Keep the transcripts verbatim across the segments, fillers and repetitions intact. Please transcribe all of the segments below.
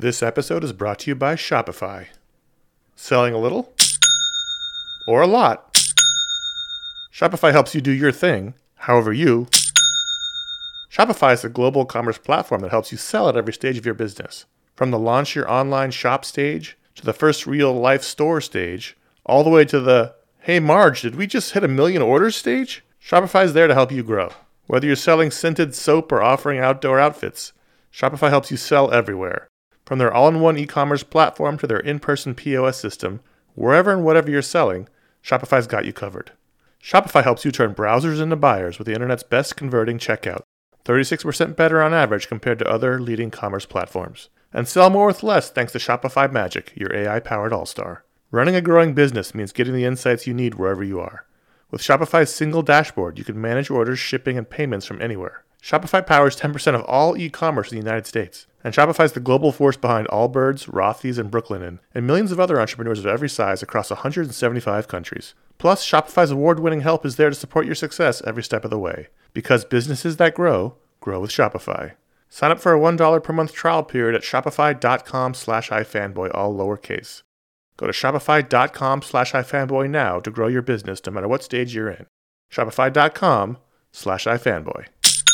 This episode is brought to you by Shopify. Selling a little? Or a lot? Shopify helps you do your thing, however you. Shopify is a global commerce platform that helps you sell at every stage of your business. From the launch your online shop stage, to the first real-life store stage, all the way to the, hey Marge, did we just hit a million orders stage? Shopify is there to help you grow. Whether you're selling scented soap or offering outdoor outfits, Shopify helps you sell everywhere. From their all-in-one e-commerce platform to their in-person P O S system, wherever and whatever you're selling, Shopify's got you covered. Shopify helps you turn browsers into buyers with the internet's best converting checkout, thirty-six percent better on average compared to other leading commerce platforms. And sell more with less thanks to Shopify Magic, your A I-powered all-star. Running a growing business means getting the insights you need wherever you are. With Shopify's single dashboard, you can manage orders, shipping, and payments from anywhere. Shopify powers ten percent of all e-commerce in the United States. And Shopify's the global force behind Allbirds, Rothy's, and Brooklinen, and millions of other entrepreneurs of every size across one hundred seventy-five countries. Plus, Shopify's award-winning help is there to support your success every step of the way. Because businesses that grow, grow with Shopify. Sign up for a one dollar per month trial period at shopify.com slash ifanboy, all lowercase. Go to shopify.com slash ifanboy now to grow your business no matter what stage you're in. Shopify.com slash ifanboy.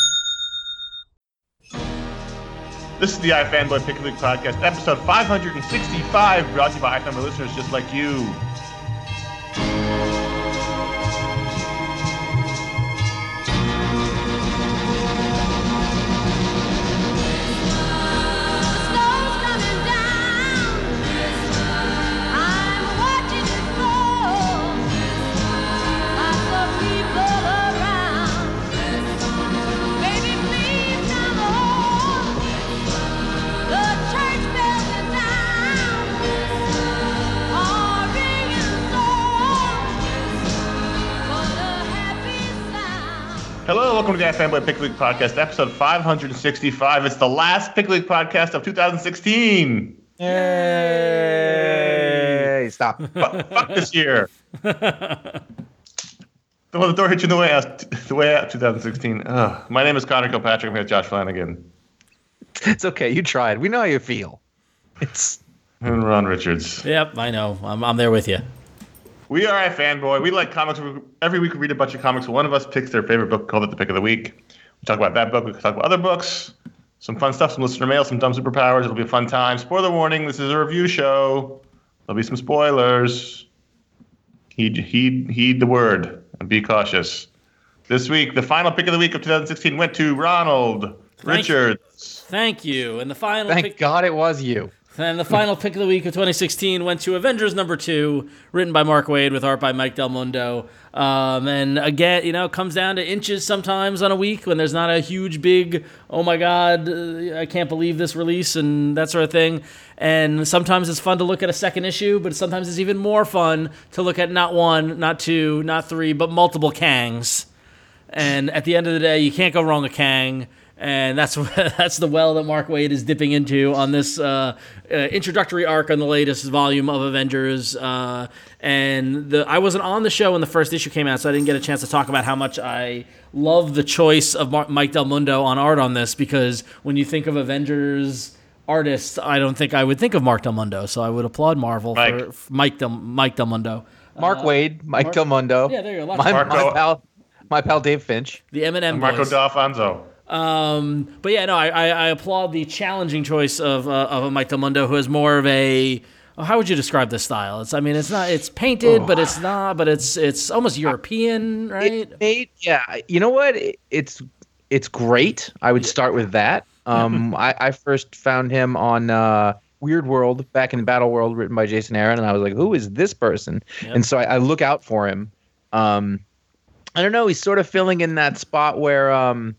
This is the iFanboy Pick a Week Podcast, episode five hundred sixty-five, brought to you by iFanboy listeners just like you. Hello, welcome to the iFanboy Pick a Week Podcast, episode five hundred sixty-five. It's the last Pick a Week podcast of two thousand sixteen. Yay! Stop. Fuck, fuck this year. The one the door hit you in the way out, the way out twenty sixteen. Ugh. My name is Connor Kilpatrick. I'm here with Josh Flanagan. It's okay. You tried. We know how you feel. It's And Ron Richards. Yep, I know. I'm I'm there with you. We are iFanboy. We like comics. Every week we read a bunch of comics. One of us picks their favorite book, called it the Pick of the Week. We talk about that book. We talk about other books. Some fun stuff, some listener mail, some dumb superpowers. It'll be a fun time. Spoiler warning, this is a review show. There'll be some spoilers. Heed, heed, heed the word and be cautious. This week, the final Pick of the Week of two thousand sixteen went to Ronald Thank Richards. You. Thank you. And the final Thank pick- God it was you. And the final pick of the week of twenty sixteen went to Avengers number two, written by Mark Waid with art by Mike Del Mundo. Um, and again, you know, it comes down to inches sometimes on a week when there's not a huge, big, oh my God, uh, I can't believe this release and that sort of thing. And sometimes it's fun to look at a second issue, but sometimes it's even more fun to look at not one, not two, not three, but multiple Kangs. And at the end of the day, you can't go wrong with Kang. And that's that's the well that Mark Waid is dipping into on this uh, uh, introductory arc on the latest volume of Avengers. Uh, and the I wasn't on the show when the first issue came out, so I didn't get a chance to talk about how much I love the choice of Mar- Mike Del Mundo on art on this, because when you think of Avengers artists, I don't think I would think of Mark Del Mundo. So I would applaud Marvel Mike. for, for Mike Del Mike Del Mundo. Mark Uh, Waid, Mike Mark- Del Mundo. Yeah, there you go. Lots My, of- my pal, my pal Dave Finch. The M and M Marco boys. D'Alfonso. Um, but yeah, no, I, I, I applaud the challenging choice of uh, of a Mike Del Mundo, who has more of a. Oh, how would you describe this style? It's, I mean, it's not, it's painted, oh. but it's not, but it's it's almost European, right? It made, yeah, you know what? It, it's it's great. I would start with that. Um, I, I first found him on uh, Weird World back in Battle World, written by Jason Aaron, and I was like, who is this person? Yep. And so I, I look out for him. Um, I don't know. He's sort of filling in that spot where. Um,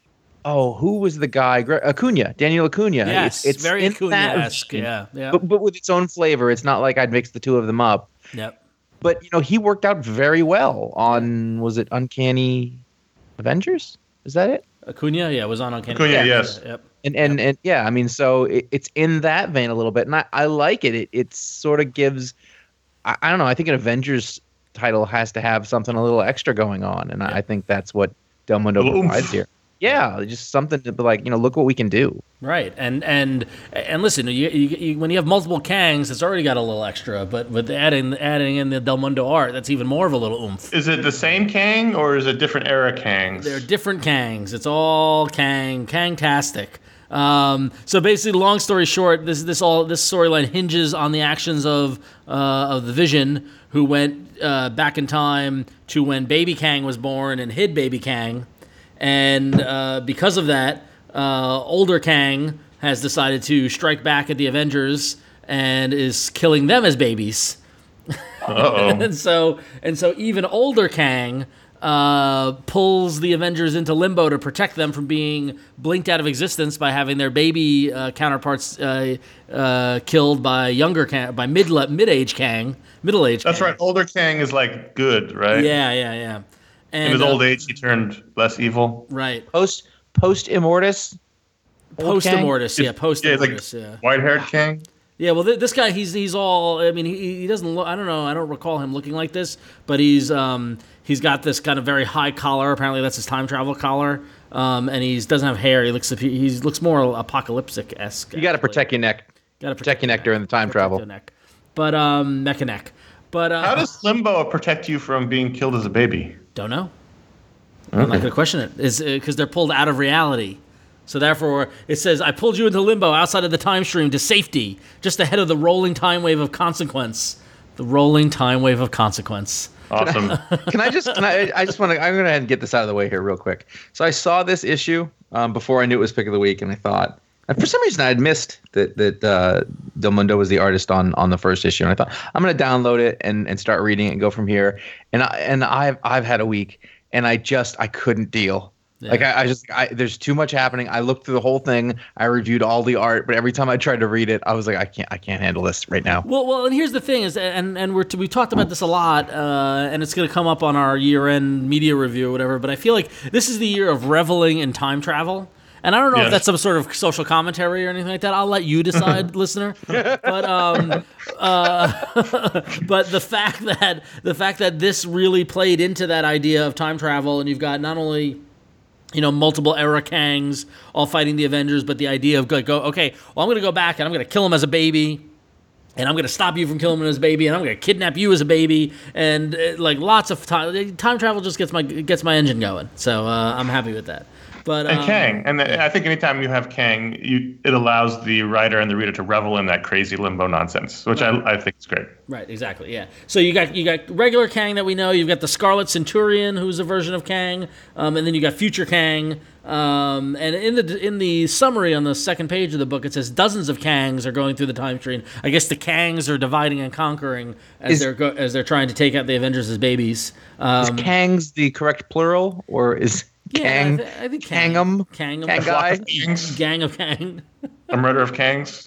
Oh, who was the guy? Acuna, Daniel Acuna. Yes, it's, it's very Acuna-esque, yeah, yeah. But, but with its own flavor. It's not like I'd mix the two of them up. Yep. But, you know, he worked out very well on, was it Uncanny Avengers? Is that it? Acuna, yeah, it was on Uncanny Acuna, Avengers. yes. Yep. And, and, and yeah, I mean, so it, it's in that vein a little bit. And I, I like it. It it sort of gives, I, I don't know, I think an Avengers title has to have something a little extra going on. And yeah. I, I think that's what Del Mundo provides here. Yeah, just something to be like, you know, look what we can do. Right, and and and listen, you, you, you, when you have multiple Kangs, it's already got a little extra. But with adding adding in the Del Mundo art, that's even more of a little oomph. Is it the same Kang or is it different era Kangs? They're different Kangs. It's all Kang, Kang-tastic. Um, so basically, long story short, this this all this storyline hinges on the actions of uh, of the Vision, who went uh, back in time to when Baby Kang was born and hid Baby Kang, and uh, because of that, uh, older Kang has decided to strike back at the Avengers and is killing them as babies. Uh-oh. and so and so even older Kang uh, pulls the Avengers into limbo to protect them from being blinked out of existence by having their baby uh, counterparts uh, uh, killed by younger Kang, by mid mid age Kang, middle age. That's Kang. right. Older Kang is like good, right? Yeah, yeah, yeah. And In his uh, old age, he turned less evil. right. Post post Immortus. old Post Kang? Immortus, yeah, post Yeah, it's like Immortus, yeah. white-haired Kang. Yeah, well, th- this guy, he's he's all. I mean, he he doesn't look. I don't know. I don't recall him looking like this, but he's um he's got this kind of very high collar. Apparently, that's his time travel collar. Um, and he doesn't have hair. He looks he looks more apocalyptic esque. You got to protect your neck. Got to protect your neck during the time travel. Your neck. But um, neck and neck. But uh, How does Limbo protect you from being killed as a baby? Don't know. I'm not going to question it. Is because they're pulled out of reality. So therefore, it says, I pulled you into limbo outside of the time stream to safety, just ahead of the rolling time wave of consequence. The rolling time wave of consequence. Awesome. Can I just? Can I? I just want to. I'm going to ahead and get this out of the way here real quick. So I saw this issue um, before I knew it was pick of the week, and I thought, and for some reason I had missed that that uh, Del Mundo was the artist on on the first issue, and I thought I'm going to download it and, and start reading it and go from here. And I and I've I've had a week, and I just I couldn't deal. Yeah. Like I, I just, I, there's too much happening. I looked through the whole thing. I reviewed all the art, but every time I tried to read it, I was like, I can't, I can't handle this right now. Well, well, and here's the thing is, and and we're we talked about this a lot, uh, and it's going to come up on our year-end media review or whatever. But I feel like this is the year of reveling in time travel. And I don't know Yes. if that's some sort of social commentary or anything like that. I'll let you decide, listener. But um, uh, but the fact that the fact that this really played into that idea of time travel, and you've got not only, you know, multiple era Kangs all fighting the Avengers, but the idea of go, go okay, well, I'm going to go back and I'm going to kill him as a baby, and I'm going to stop you from killing him as a baby, and I'm going to kidnap you as a baby, and uh, like lots of time time travel just gets my gets my engine going. So uh, I'm happy with that. But And um, Kang, and the, I think anytime you have Kang, you it allows the writer and the reader to revel in that crazy limbo nonsense, which I, I think is great. Right, exactly, yeah. So you got you got regular Kang that we know. You've got the Scarlet Centurion, who's a version of Kang, um, and then you got Future Kang. Um, and in the in the summary on the second page of the book, it says dozens of Kangs are going through the time stream. I guess the Kangs are dividing and conquering as Is- they're go, as they're trying to take out the Avengers as babies. Um, Is Kang's the correct plural, or is yeah, Kang? I, th- I think Kang, Kangum? Kangum, Kang Flock guy? of Kangs, gang of Kang. a murder of Kangs.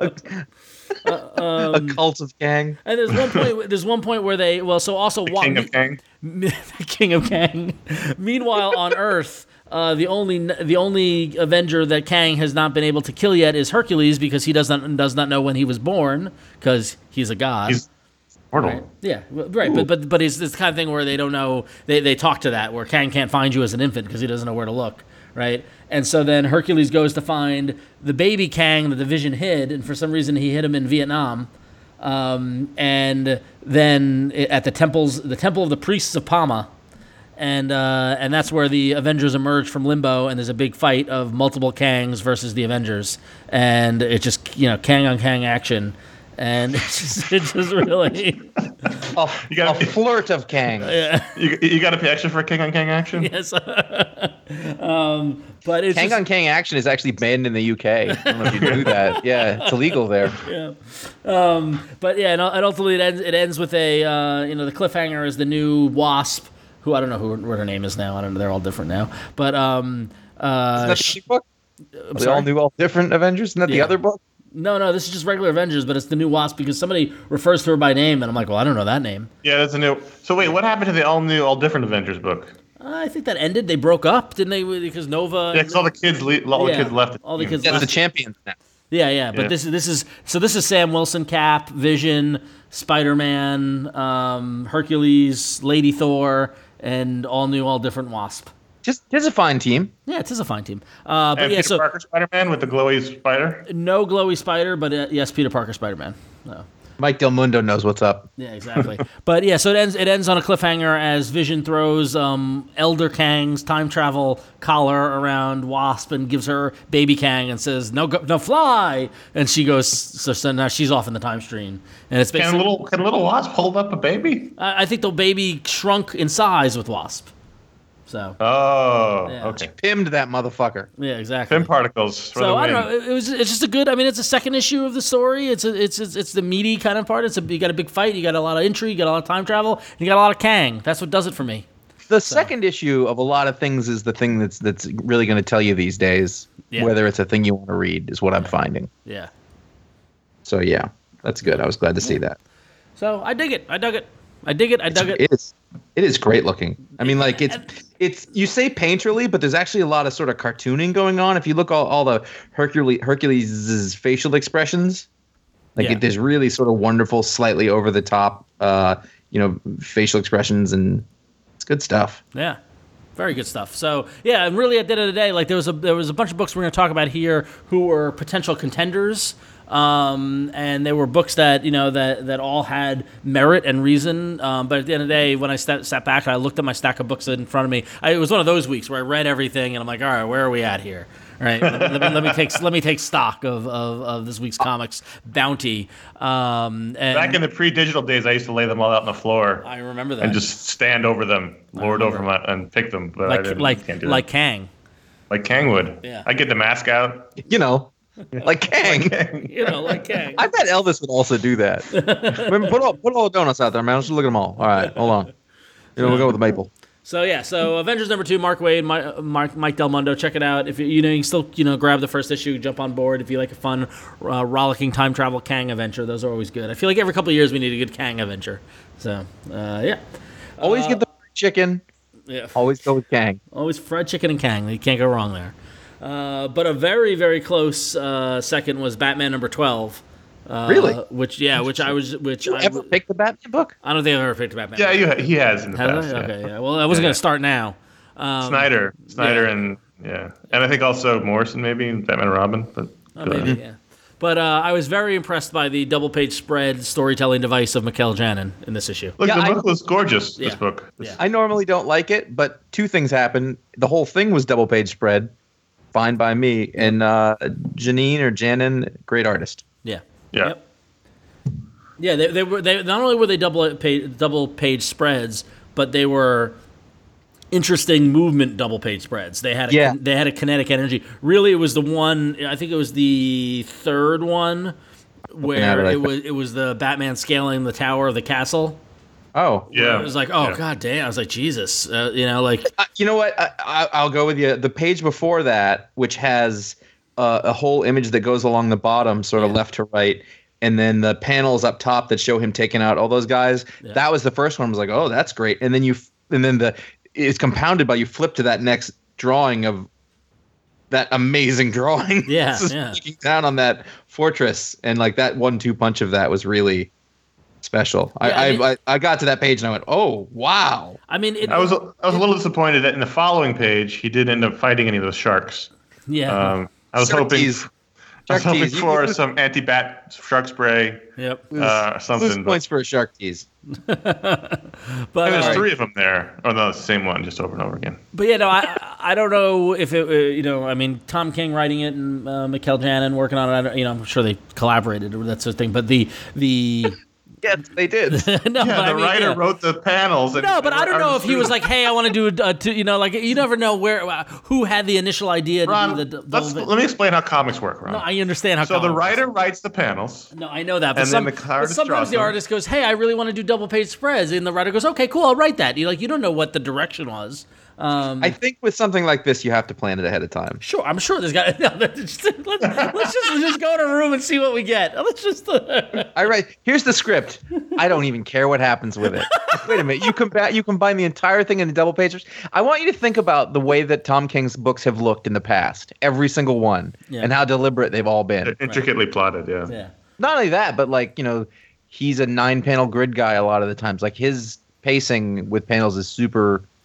A cult of Kang? And there's one point. There's one point where they well, so also The wa- King of Kang. the King of Kang. Meanwhile, on Earth, uh, the only the only Avenger that Kang has not been able to kill yet is Hercules, because he does not does not know when he was born, because he's a god. He's mortal. Right. Yeah, w- right. But but but it's this kind of thing where they don't know. They they talk to that where Kang can't find you as an infant because he doesn't know where to look. Right. And so then Hercules goes to find the baby Kang that the Vision hid, and for some reason he hid him in Vietnam. Um, and then at the temples, the temple of the priests of Pama, and uh, and that's where the Avengers emerge from limbo, and there's a big fight of multiple Kangs versus the Avengers, and it's just, you know, Kang on Kang action, and it's just, it's just really A, You gotta- a flirt of Kang. You, you got to pay extra for King on King action? yes. um, but it's Kang just, on Kang action is actually banned in the U K. I don't know if you knew that. Yeah, it's illegal there. but yeah, and, and ultimately it ends. It ends with a uh, you know, the cliffhanger is the new Wasp, who I don't know who what her name is now. I don't know. They're all different now. But um, uh, Isn't that sh- the book? I'm They sorry? all knew all different Avengers? Isn't that the Yeah. other book? No, no, this is just regular Avengers, but it's the new Wasp because somebody refers to her by name, and I'm like, well, I don't know that name. Yeah, that's a new. So wait, what happened to the all new, all different Avengers book? Uh, I think that ended. They broke up, didn't they? Because Nova. Yeah, because all the kids, le- all Yeah, the kids left. all the kids Yeah, left. the champions now. Yeah, yeah, but Yeah. this this is so this is Sam Wilson, Cap, Vision, Spider-Man, um, Hercules, Lady Thor, and all new, all different Wasp. just it's a fine team. Yeah, it is a fine team. Uh, but and yeah, Peter so Parker Spider-Man with the glowy spider. no glowy spider, but uh, yes, Peter Parker Spider-Man. No. Mike Del Mundo knows what's up. Yeah, exactly. But yeah, so it ends. It ends on a cliffhanger as Vision throws um, Elder Kang's time travel collar around Wasp and gives her baby Kang and says, "No, go, no, fly!" And she goes. So, so now she's off in the time stream, and it's Can basically. little can little Wasp hold up a baby? I I think the baby shrunk in size with Wasp. So Oh, Yeah. okay. Pimmed that motherfucker. yeah, exactly. Pin particles. For So the I win. don't know. It, it was. It's just a good. I mean, it's a second issue of the story. It's a, it's it's it's the meaty kind of part. It's a you got a big fight. You got a lot of intrigue. You got a lot of time travel. And you got a lot of Kang. That's what does it for me. The second issue of a lot of things is the thing that's that's really going to tell you these days Yeah. whether it's a thing you want to read. Is what I'm finding. Yeah. So yeah, that's good. I was glad to see that. So I dig it. I dug it. I dig it. I dug it. It is. It is great looking. I mean, like it's it's you say painterly, but there's actually a lot of sort of cartooning going on. If you look all all the Hercules Hercules' facial expressions, like Yeah. it, there's really sort of wonderful, slightly over the top, uh, you know, facial expressions, and it's good stuff. Yeah. Very good stuff. So yeah, and really at the end of the day, like there was a there was a bunch of books we're going to talk about here who were potential contenders, um, and they were books that you know that that all had merit and reason. Um, but at the end of the day, when I sat, sat back and I looked at my stack of books in front of me, I, it was one of those weeks where I read everything and I'm like, all right, where are we at here? All right, let, me, let, me, let me take let me take stock of, of, of this week's comics bounty. Um, and Back in the pre-digital days, I used to lay them all out on the floor I remember that. and just stand over them, lord over them, remember. and pick them. But I like didn't, like can't do like that. Kang. like Kang would. Yeah. I get the mask out. You know, like Kang. You know, like Kang. I bet Elvis would also do that. Remember, put all put all the donuts out there, man. Let's look at them all. All right, hold on. You know, we'll go with the maple. So yeah, so Avengers number two, Mark Waid, Mike, Mark, Mike Del Mundo. Check it out. If you, you know, you can still you know grab the first issue, jump on board. If you like a fun, uh, rollicking time travel Kang adventure, those are always good. I feel like every couple of years we need a good Kang adventure. So uh, yeah, Always get the fried chicken. yeah, Always go with Kang. always fried chicken and Kang. You can't go wrong there. Uh, but a very very close uh, second was Batman number twelve. Uh, Really? Which yeah, which I was which You I, ever pick the Batman book? I don't think I've ever picked a Batman. Yeah, you, he has in the Has past. I? yeah. Okay, yeah. Well, I wasn't Yeah. gonna start now. Um, Snyder, Snyder, yeah. and yeah, and I think also Morrison maybe in Batman and Robin. But Oh, go maybe, ahead. yeah. But uh, I was very impressed by the double page spread storytelling device of Mikkel Janin in this issue. Look, Yeah, the I- book was gorgeous. This Yeah. book. This- Yeah. I normally don't like it, but two things happened. The whole thing was double page spread, fine by me. And uh, Janine or Janin, great artist. Yeah. Yeah. Yep. Yeah, they, they were they not only were they double page, double page spreads, but they were interesting movement double page spreads. They had a, Yeah. they had a kinetic energy. Really, it was the one. I think it was the third one at where it, I it think. was it was the Batman scaling the tower of the castle. Oh, Yeah. It was like, oh Yeah. god damn! I was like, Jesus, uh, you know, like Uh, you know what? I, I, I'll go with you. The page before that, which has uh, a whole image that goes along the bottom, sort of Yeah. left to right, and then the panels up top that show him taking out all those guys. Yeah. That was the first one. I was like, oh, that's great. And then you, f- and then the it's compounded by you flip to that next drawing of that amazing drawing. Yeah, It's just yeah. looking down on that fortress, and like that one-two punch of that was really special. Yeah, I I, mean- I, I I got to that page and I went, oh wow. I mean, it, I was I was a little disappointed that in the following page he didn't end up fighting any of those sharks. yeah, Um, I was Shark hoping tease. I was Shark hoping tease. You- for you- some anti-bat shark spray yep. uh, or Lose something. But points for a shark tease. But and there's uh, three of them there. Oh no, it's the same one, just over and over again. But yeah, no, I I don't know if it uh, you know I mean Tom King writing it and uh, Mikkel Janin working on it. I don't, you know I'm sure they collaborated or that sort of thing. But the the Yes, they did. no, Yeah, but the I mean, writer yeah. wrote the panels. And No, but I don't know if he was like. like, hey, I want to do a, a to, you know like you never know where uh, who had the initial idea to Ron, do the. the let's, the- let me explain how comics work, Ron. no, I understand how. so the comics- writer writes the panels. No, I know that, but, And some, then the but artist sometimes draws the them. artist goes, "Hey, I really want to do double page spreads," and the writer goes, "Okay, cool, I'll write that." You like you don't know what the direction was. Um, I think with something like this, you have to plan it ahead of time. Sure, I'm sure there's got. No, let's, just, let's, let's just let's just go in a room and see what we get. Let's just. I write. Here's the script. I don't even care what happens with it. Wait a minute. You combat. You combine the entire thing into double pages. I want you to think about the way that Tom King's books have looked in the past, every single one, Yeah. and how deliberate they've all been. Intricately plotted, yeah. yeah. Not only that, but like you know, he's a nine-panel grid guy a lot of the times. Like his pacing with panels is super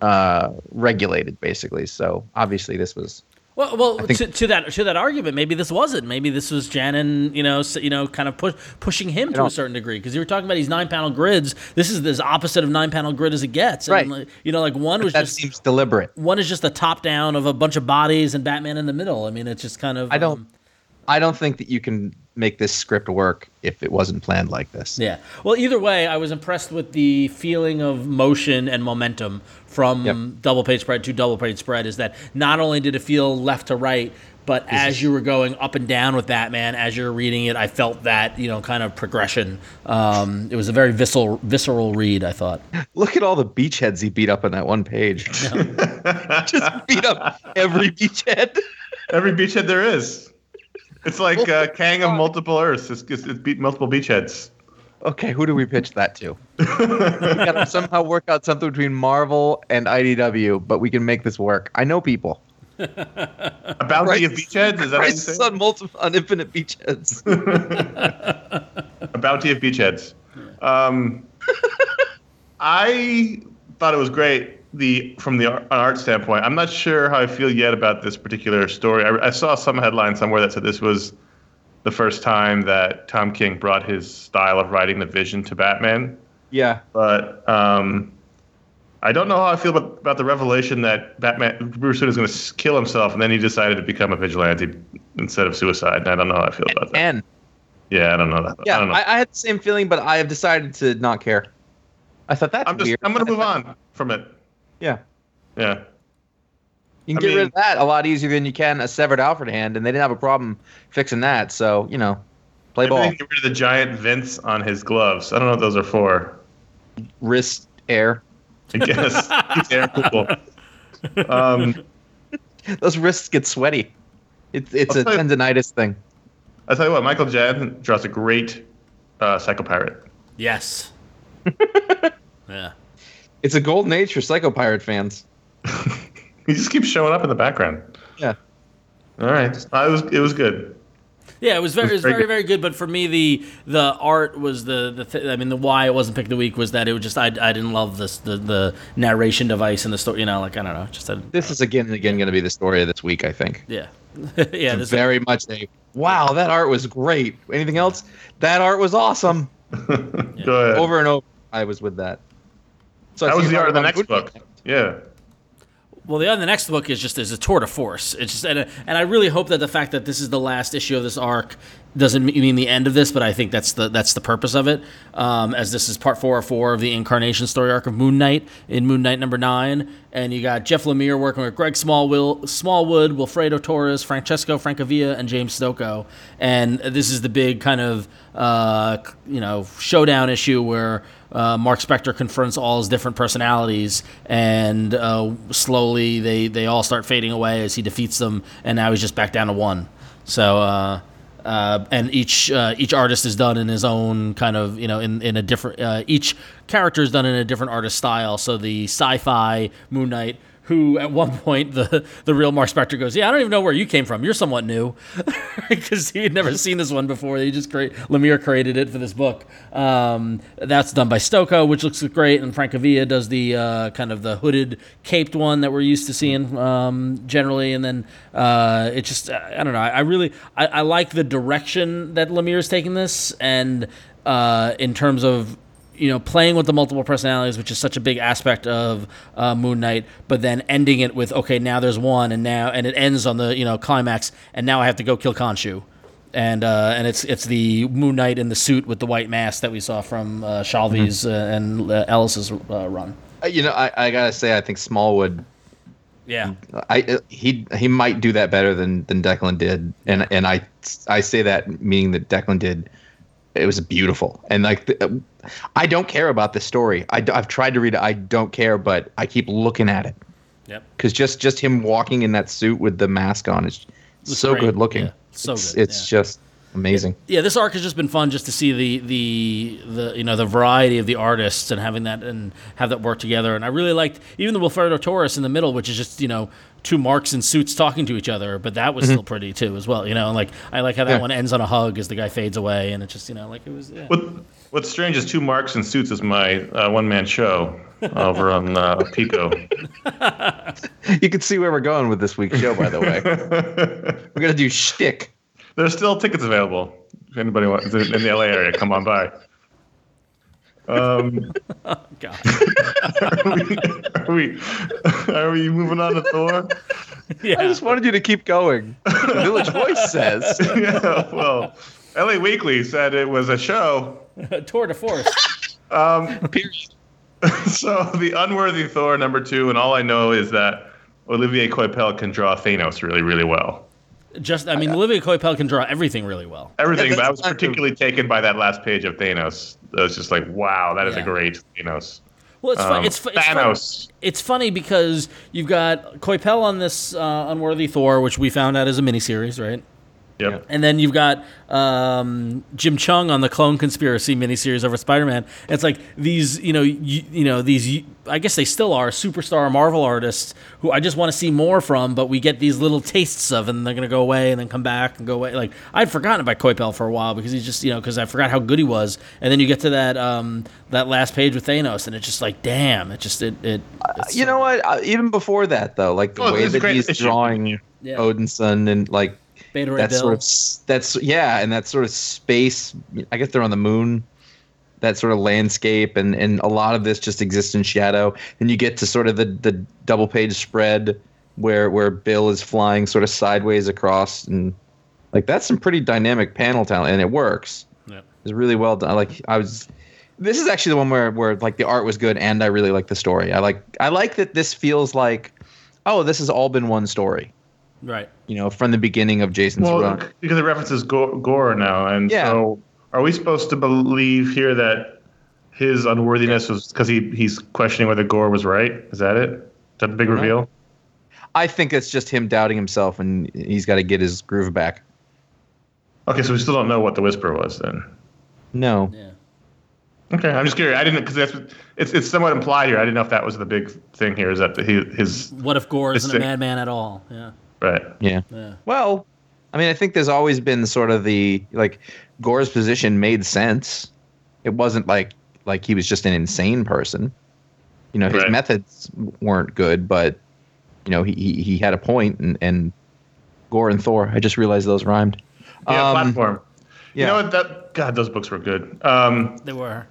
uh, regulated, basically. So obviously this was. Well, well, think- to, to that to that argument, maybe this wasn't. Maybe this was Janin, you know, s- you know, kind of push, pushing him to a don't- certain degree because you were talking about these nine panel grids. This is as opposite of nine panel grid as it gets. And, Right. like, you know, like one was That just seems deliberate. one is just a top down of a bunch of bodies and Batman in the middle. I mean, it's just kind of. I don't. um, I don't think that you can make this script work if it wasn't planned like this. Yeah. Well, either way, I was impressed with the feeling of motion and momentum from Yep. double page spread to double page spread. Is that not only did it feel left to right, but as you were going up and down with Batman, as you're reading it, I felt that, you know, kind of progression. Um, it was a very visceral, visceral read, I thought. Look at all the beachheads he beat up on that one page. Just beat up every beachhead. Every beachhead there is. It's like uh, Kang of multiple Earths. It's, it's, it's beat multiple beachheads. Okay, who do we pitch that to? We got to somehow work out something between Marvel and I D W, but we can make this work. I know people. A bounty Right. of beachheads? Is that what you Crisis say? on multiple, on infinite beachheads. A bounty of beachheads. Um, I thought it was great. The from the art, art standpoint, I'm not sure how I feel yet about this particular story. I, I saw some headline somewhere that said this was the first time that Tom King brought his style of writing the Vision to Batman. Yeah. But um, I don't know how I feel about, about the revelation that Batman Bruce Wayne is going to kill himself, and then he decided to become a vigilante instead of suicide. And I don't know how I feel about that. And Yeah, I don't know that. yeah, I don't know. I, I had the same feeling, but I have decided to not care. I thought that's I'm just weird. I'm going to move on from it. Yeah. Yeah. You can I get mean- rid of that a lot easier than you can a severed Alfred hand, and they didn't have a problem fixing that. So, you know, play Maybe ball. they can get rid of the giant vents on his gloves. I don't know what those are for. Wrist air. I guess. Keeps air cool. Um, Those wrists get sweaty. It's it's I'll a tell you- tendonitis thing. I'll tell you what, Michael Jan draws a great uh, Psycho Pirate. Yes. Yeah. It's a golden age for Psycho Pirate fans. He just keeps showing up in the background. Yeah. All right. Uh, it was it was good. Yeah, it was very, it was very very, good. very good. But for me, the the art was the the. Th- I mean, the why it wasn't pick of the week was that it was just I, I didn't love this the the narration device and the story. You know, like I don't know, just I, This is again and again going to be the story of this week, I think. yeah, yeah. This Very much a wow, that art was great. Anything else? That art was awesome. Go ahead. Over and over, I was with that. So I that see was the you art of the talking next about book. Yeah. Well, the, the next book is just is a tour de force. It's just, and, and I really hope that the fact that this is the last issue of this arc doesn't mean the end of this, but I think that's the that's the purpose of it. Um, as this is part four or four of the incarnation story arc of Moon Knight in Moon Knight number nine, and you got Jeff Lemire working with Greg Smallwood, Smallwood, Wilfredo Torres, Francesco Francavilla, and James Stocco, and this is the big kind of uh, you know showdown issue where. Uh, Mark Spector confronts all his different personalities, and uh, slowly they, they all start fading away as he defeats them, and now he's just back down to one. So, uh, uh, and each uh, each artist is done in his own kind of you know in in a different uh, each character is done in a different artist style. So the sci-fi Moon Knight, who at one point the the real Mark Spector goes, yeah, I don't even know where you came from. You're somewhat new, because he had never seen this one before. He just create Lemire created it for this book. Um, that's done by Stocco, which looks great, and Francavilla does the uh, kind of the hooded, caped one that we're used to seeing um, generally. And then uh, it just I don't know. I, I really I, I like the direction that Lemire's taking this, and uh, in terms of. You know, playing with the multiple personalities, which is such a big aspect of uh, Moon Knight, but then ending it with, okay, now there's one, and now and it ends on the you know climax, and now I have to go kill Khonshu, and uh, and it's it's the Moon Knight in the suit with the white mask that we saw from uh, Shalvey's Mm-hmm. uh, and uh, Ellis's uh, run. Uh, You know, I, I gotta say, I think Smallwood. Yeah, I uh, he he might do that better than than Declan did, and and I I say that meaning that Declan did. It was beautiful, and like the, I don't care about this story. I, I've tried to read it. I don't care, but I keep looking at it. Yep. Because just just him walking in that suit with the mask on is Looks so great. good looking. Yeah, so it's, good, It's yeah. just amazing. Yeah, this arc has just been fun just to see the the the you know the variety of the artists and having that and have that work together. And I really liked even the Wilfredo Torres in the middle, which is just you know two marks in suits talking to each other, but that was still pretty too as well. You know, and like I like how that Yeah. one ends on a hug as the guy fades away, and it just you know like it was. Yeah. Well, What's strange is Two Marks and Suits is my uh, one-man show over on uh, Pico. You can see where we're going with this week's show, by the way. We're going to do shtick. There's still tickets available. If anybody wants in the L A area, come on by. Um, Oh, God. are, we, are, we, are we moving on to Thor? Yeah. I just wanted you to keep going. The Village Voice says. Yeah, well, L A Weekly said it was a show. Tour de force. Um, Period. so the Unworthy Thor number two, and all I know is that Olivier Coipel can draw Thanos really, really well. Just, I mean, Olivia Coipel can draw everything really well. Everything, Yeah, but I was that's- particularly taken by that last page of Thanos. I was just like, wow, that is Yeah. a great Thanos. Well, it's, fu- Um, it's, fu- it's, Thanos. fun- it's funny because you've got Coipel on this uh, Unworthy Thor, which we found out is a miniseries, right? Yep. And then you've got um, Jim Chung on the Clone Conspiracy miniseries over Spider-Man. It's like these, you know, you, you know, these. I guess they still are superstar Marvel artists who I just want to see more from, but we get these little tastes of, and they're gonna go away and then come back and go away. Like I'd forgotten about Coipel for a while because he's just, you know, because I forgot how good he was. And then you get to that um, that last page with Thanos, and it's just like, damn, it just it it. it's You so- know what? Uh, even before that, though, like the Oh, way it's a that great he's issue. drawing Yeah. Odinson and like Beta Ray that Bill. sort of s- that's yeah, and that sort of space. I guess they're on the moon. That sort of landscape and, and a lot of this just exists in shadow. And you get to sort of the, the double page spread where where Bill is flying sort of sideways across, and like that's some pretty dynamic panel talent, and it works. Yeah. It's really well done. Like I was, this is actually the one where where like the art was good, and I really like the story. I like I like that this feels like, oh, this has all been one story. Right. You know, from the beginning of Jason's Well, run. because it references Gore, Gore now, and Yeah. so are we supposed to believe here that his unworthiness was because he he's questioning whether Gore was right? Is that it? Is that the big I don't know. reveal? I think it's just him doubting himself, and he's got to get his groove back. Okay, so we still don't know what the Whisper was then. No. Yeah. Okay, I'm just curious. I didn't because that's what- it's it's somewhat implied here. I didn't know if that was the big thing here. Is that the, he, his What if Gore isn't a It's- madman at all? Yeah. right? Yeah. Yeah. Well, I mean, I think there's always been sort of the like Gore's position made sense. It wasn't like like he was just an insane person. You know, his Right. methods weren't good, but you know, he he, he had a point, and, and Gore and Thor. I just realized those rhymed. Yeah, Um, platform. yeah. You know what? That God, those books were good. Um, They were.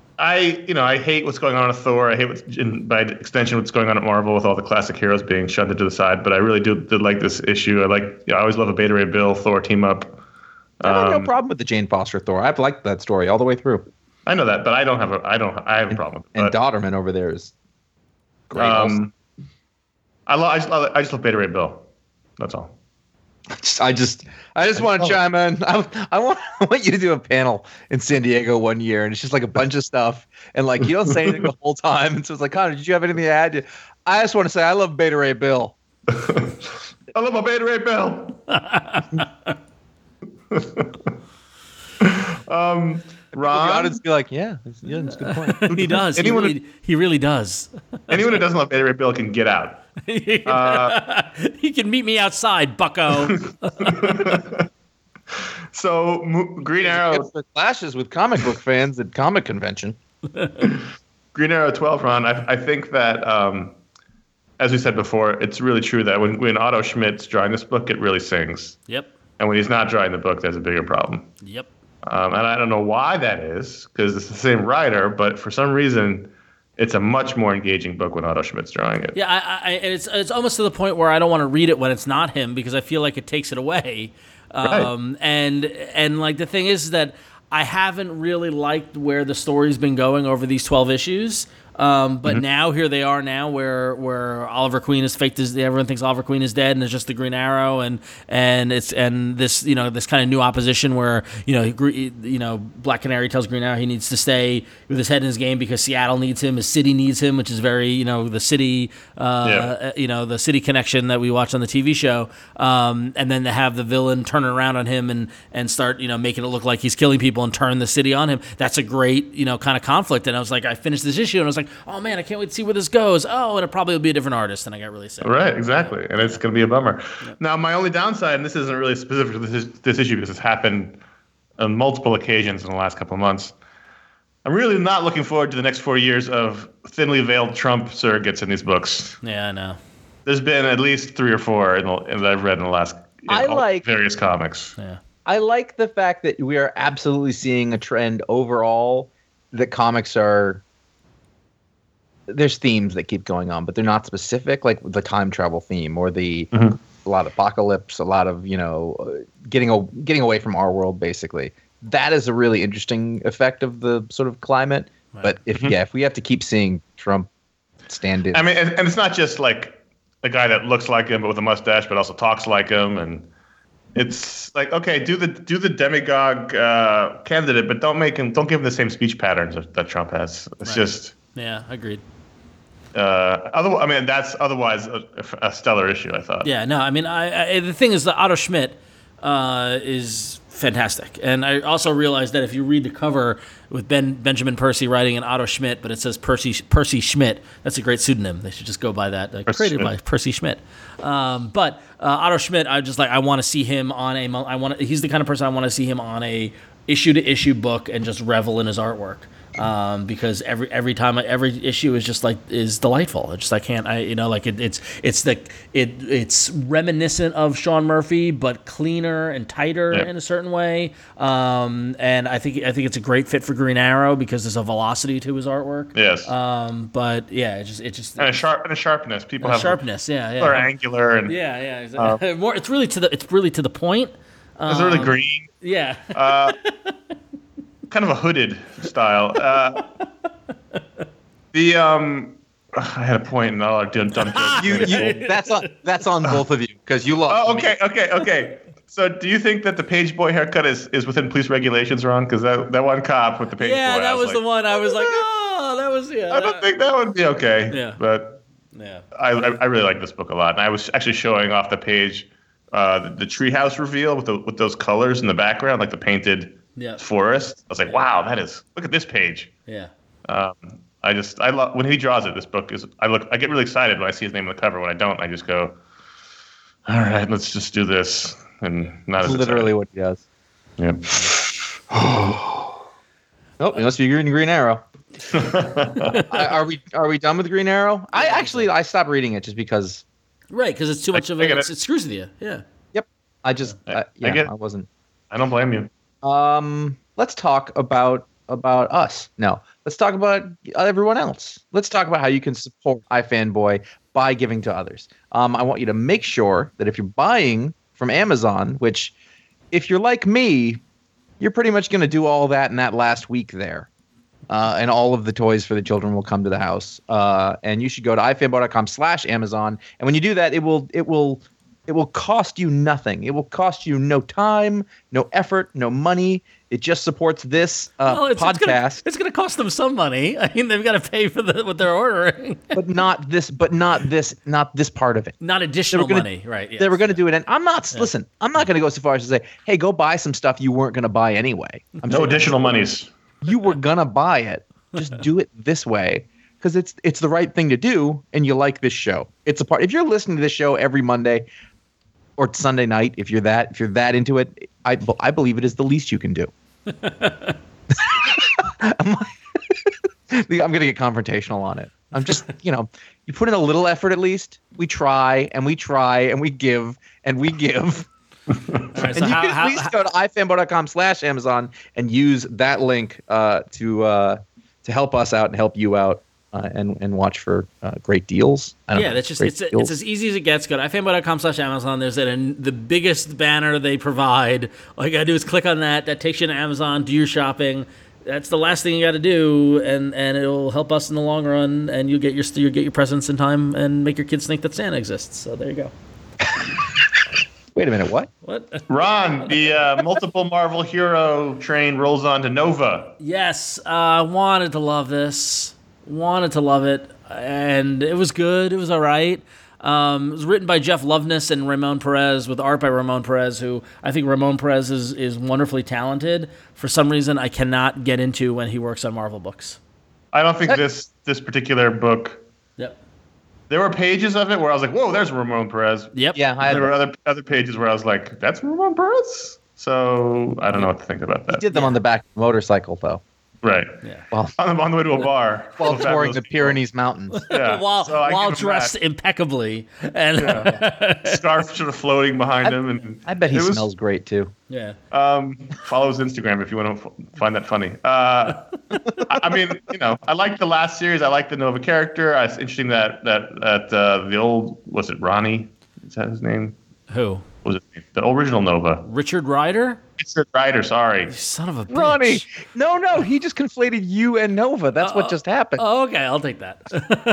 I, you know, I hate what's going on with Thor. I hate what's, in, by extension, what's going on at Marvel with all the classic heroes being shunted to the side. But I really do did like this issue. I like, you know, I always love a Beta Ray Bill Thor team up. I have no Um, problem with the Jane Foster Thor. I've liked that story all the way through. I know that, but I don't have a, I don't, I have a problem with it. And But, Dodderman over there is great. also. um, I love, I just love, I just love Beta Ray Bill. That's all. Just- I just, I just want to chime in. I, I want, I want you to do a panel in San Diego one year, and it's just like a bunch of stuff, and like you don't say anything the whole time. And so it's like, Connor, did you have anything to add? I just want to say I love Beta Ray Bill. I love my Beta Ray Bill. um, The Ron, audience be like, yeah, that's, yeah, that's a good point. He does. Anyone- he, really, he really does. anyone who doesn't love Beta Ray Bill can get out. Uh, He can meet me outside, bucko. so Mo- Green Arrow, It clashes with comic book fans at comic convention. Green Arrow twelve, Ron. I, I think that, um, as we said before, it's really true that when, when Otto Schmidt's drawing this book, it really sings. Yep. And when he's not drawing the book, there's a bigger problem. Yep. Um, and I don't know why that is, because it's the same writer, but for some reason, it's a much more engaging book when Otto Schmidt's drawing it. Yeah, I, I, and it's it's almost to the point where I don't want to read it when it's not him because I feel like it takes it away. Um, and and like the thing is that I haven't really liked where the story's been going over these twelve issues. Um, but now here they are now where where Oliver Queen is faked as everyone thinks Oliver Queen is dead and it's just the Green Arrow and and it's and this you know this kind of new opposition where you know Gre- you know Black Canary tells Green Arrow he needs to stay with his head in his game because Seattle needs him, his city needs him, which is very you know the city uh, Yeah. you know the city connection that we watched on the T V show, um, and then to have the villain turn around on him and and start you know making it look like he's killing people and turn the city on him. That's a great you know kind of conflict. And I was like, I finished this issue and I was like, oh man, I can't wait to see where this goes. Oh, and it probably will be a different artist, and I got really sad. Right, exactly. And it's going to be a bummer. Now, my only downside, and this isn't really specific to this, this issue because it's happened on multiple occasions in the last couple of months, I'm really not looking forward to the next four years of thinly veiled Trump surrogates in these books. Yeah, I know. There's been at least three or four in the, that I've read in the last you know, I like various comics. Yeah. I like the fact that we are absolutely seeing a trend overall that comics are. There's themes that keep going on, but they're not specific, like the time travel theme or the Mhm. a lot of apocalypse, a lot of you know uh, getting a, getting away from our world, basically. That is a really interesting effect of the sort of climate. Right. But if Mhm. yeah, if we have to keep seeing Trump stand in, I mean, and, and it's not just like a guy that looks like him but with a mustache, but also talks like him, and it's like okay, do the do the demagogue uh, candidate, but don't make him don't give him the same speech patterns that, that Trump has. It's Right. just Yeah, agreed. uh, other. I mean, that's otherwise a, a stellar issue. I thought. Yeah, no, I mean, I, I the thing is that Otto Schmidt uh, is fantastic, and I also realized that if you read the cover with Ben Benjamin Percy writing an Otto Schmidt, but it says Percy Percy Schmidt, that's a great pseudonym. They should just go by that. Like, Percy created Schmidt. by Percy Schmidt. Um, but uh, Otto Schmidt, I just like I want to see him on a. I want he's the kind of person I want to see him on a issue to issue book and just revel in his artwork. Um, because every every time I, every issue is just like is delightful. It's just I can't I you know like it, it's it's the it it's reminiscent of Sean Murphy but cleaner and tighter Yeah. in a certain way. Um, and I think I think it's a great fit for Green Arrow because there's a velocity to his artwork. Yes. Um, but yeah, it just it just and a sharp and a sharpness. People uh, have sharpness. Yeah, people are yeah, angular and yeah, yeah. Exactly. More. It's really to the it's really to the point. it's really Um, green. Yeah. Uh, kind of a hooded style. Uh, the um, I had a point and all our dumb dumb jokes. you, you that's on that's on both of you because you lost. Oh, me. okay, okay, okay. So, do you think that the page boy haircut is, is within police regulations, Ron? Because that, that one cop with the page Yeah, boy, I that was like, the one. I was like, oh, that was yeah. I don't think that would be okay. Yeah. But Yeah. I, I I really like this book a lot, and I was actually showing off the page, uh, the, the treehouse reveal with the with those colors in the background, like the painted Yeah. forest. I was like, wow, that is look at this page. Yeah. Um, I just I love when he draws it. This book is I look I get really excited when I see his name on the cover. When I don't, I just go, all right, let's just do this, and not That's as literally what he does. excited. Oh, it must be Green Green Arrow. I- are we are we done with Green Arrow? I actually I stopped reading it just because Right, because it's too much of I a get it's, it. it screws with you. Yeah. I just I- I, I yeah get it. I wasn't. I don't blame you. Um, let's talk about about us. No, let's talk about everyone else. Let's talk about how you can support iFanboy by giving to others. Um, I want you to make sure that if you're buying from Amazon, which if you're like me, you're pretty much going to do all that in that last week there. Uh, and all of the toys for the children will come to the house. Uh, and you should go to ifanboy.com slash Amazon. And when you do that, it will it will it will cost you nothing. It will cost you no time, no effort, no money. It just supports this uh, Well, it's, podcast, It's gonna, it's gonna cost them some money. I mean, they've got to pay for the, what they're ordering. but not this. But not this. Not this part of it. Not additional gonna- money, right? They were yes, going to yeah. do it, and I'm not. Listen, I'm not going to go so far as to say, "Hey, go buy some stuff you weren't going to buy anyway." I'm No saying, additional monies. you were gonna buy it. Just do it this way because it's it's the right thing to do, and you like this show. It's a part. If you're listening to this show every Monday or Sunday night, if you're that if you're that into it, I I believe it is the least you can do. I'm, I'm gonna get confrontational on it. I'm just you know you put in a little effort at least. We try and we try and we give and we give. All right, And so you how, can at how, least go to ifanboy.com slash Amazon and use that link uh, to uh, to help us out and help you out uh, and and watch for uh, great deals. I don't yeah, know, that's just great it's deals. it's as easy as it gets. Go to ifanboy.com slash Amazon. There's that and the biggest banner they provide. All you gotta do is click on that. That takes you to Amazon. Do your shopping. That's the last thing you got to do, and, and it'll help us in the long run. And you'll get your you'll get your presents in time, and make your kids think that Santa exists. So there you go. Wait a minute, what? What? Ron, the uh, multiple Marvel hero train rolls on to Nova. Yes, uh, I wanted to love this. Wanted to love it, and it was good. It was all right. Um, it was written by Jeff Loveness and Ramon Perez, with art by Ramon Perez, who I think Ramon Perez is, is wonderfully talented. For some reason, I cannot get into when he works on Marvel books. I don't think this this particular book. Yep. There were pages of it where I was like, "Whoa, there's Ramon Perez." Yep. Yeah, I There were other other pages where I was like, "That's Ramon Perez." So I don't know what to think about he that. did them on the back of the motorcycle though. Right. Yeah. Well, On the, on the way to a bar. while full of touring the fabulous people. Pyrenees Mountains. Yeah. while So I while give him dressed that. impeccably, and Scarf sort of floating behind him, and I bet he it was- smells great too. yeah. Um, follow his Instagram if you want to f- find that funny. Uh, I, I mean, you know, I like the last series. I like the Nova character. I, it's interesting that that that uh, the old was it Ronnie? Is that his name? Who? What was it the original Nova? Richard Ryder? It's the writer. Sorry. You son of a bitch. Ronnie, no, no, he just conflated you and Nova. That's what just happened. Oh, okay, I'll take that.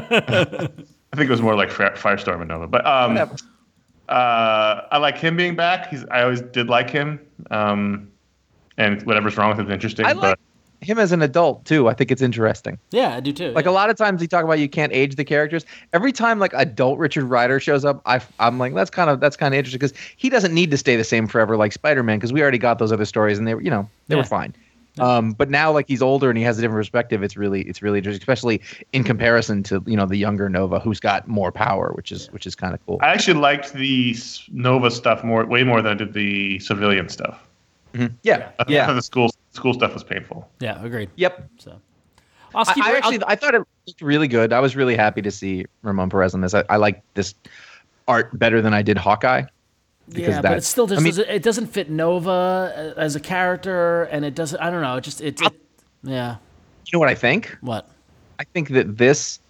I think it was more like Fire- Firestorm and Nova, but um, Whatever. uh, I like him being back. He's I always did like him. Um, and whatever's wrong with him is interesting. I but like him as an adult too. I think it's interesting. Yeah, I do too. Like yeah. a lot of times you talk about you can't age the characters. Every time like adult Richard Rider shows up, I I'm like that's kind of that's kind of interesting because he doesn't need to stay the same forever like Spider-Man because we already got those other stories and they were you know they Yeah. were fine. Um, but now like he's older and he has a different perspective. It's really it's really interesting, especially in comparison to you know the younger Nova who's got more power, which is which is kind of cool. I actually liked the s- Nova stuff more, way more than I did the civilian stuff. Mhm. Yeah, I yeah, thought the school school stuff was painful. yeah, agreed. yep. So, I'll I, keep. I I'll- actually I thought it looked really good. I was really happy to see Ramon Perez on this. I, I like this art better than I did Hawkeye. because yeah, but it that- still just I mean- doesn't, it doesn't fit Nova as a character, and it doesn't. I don't know. It just it. it yeah. You know what I think? What? I think that this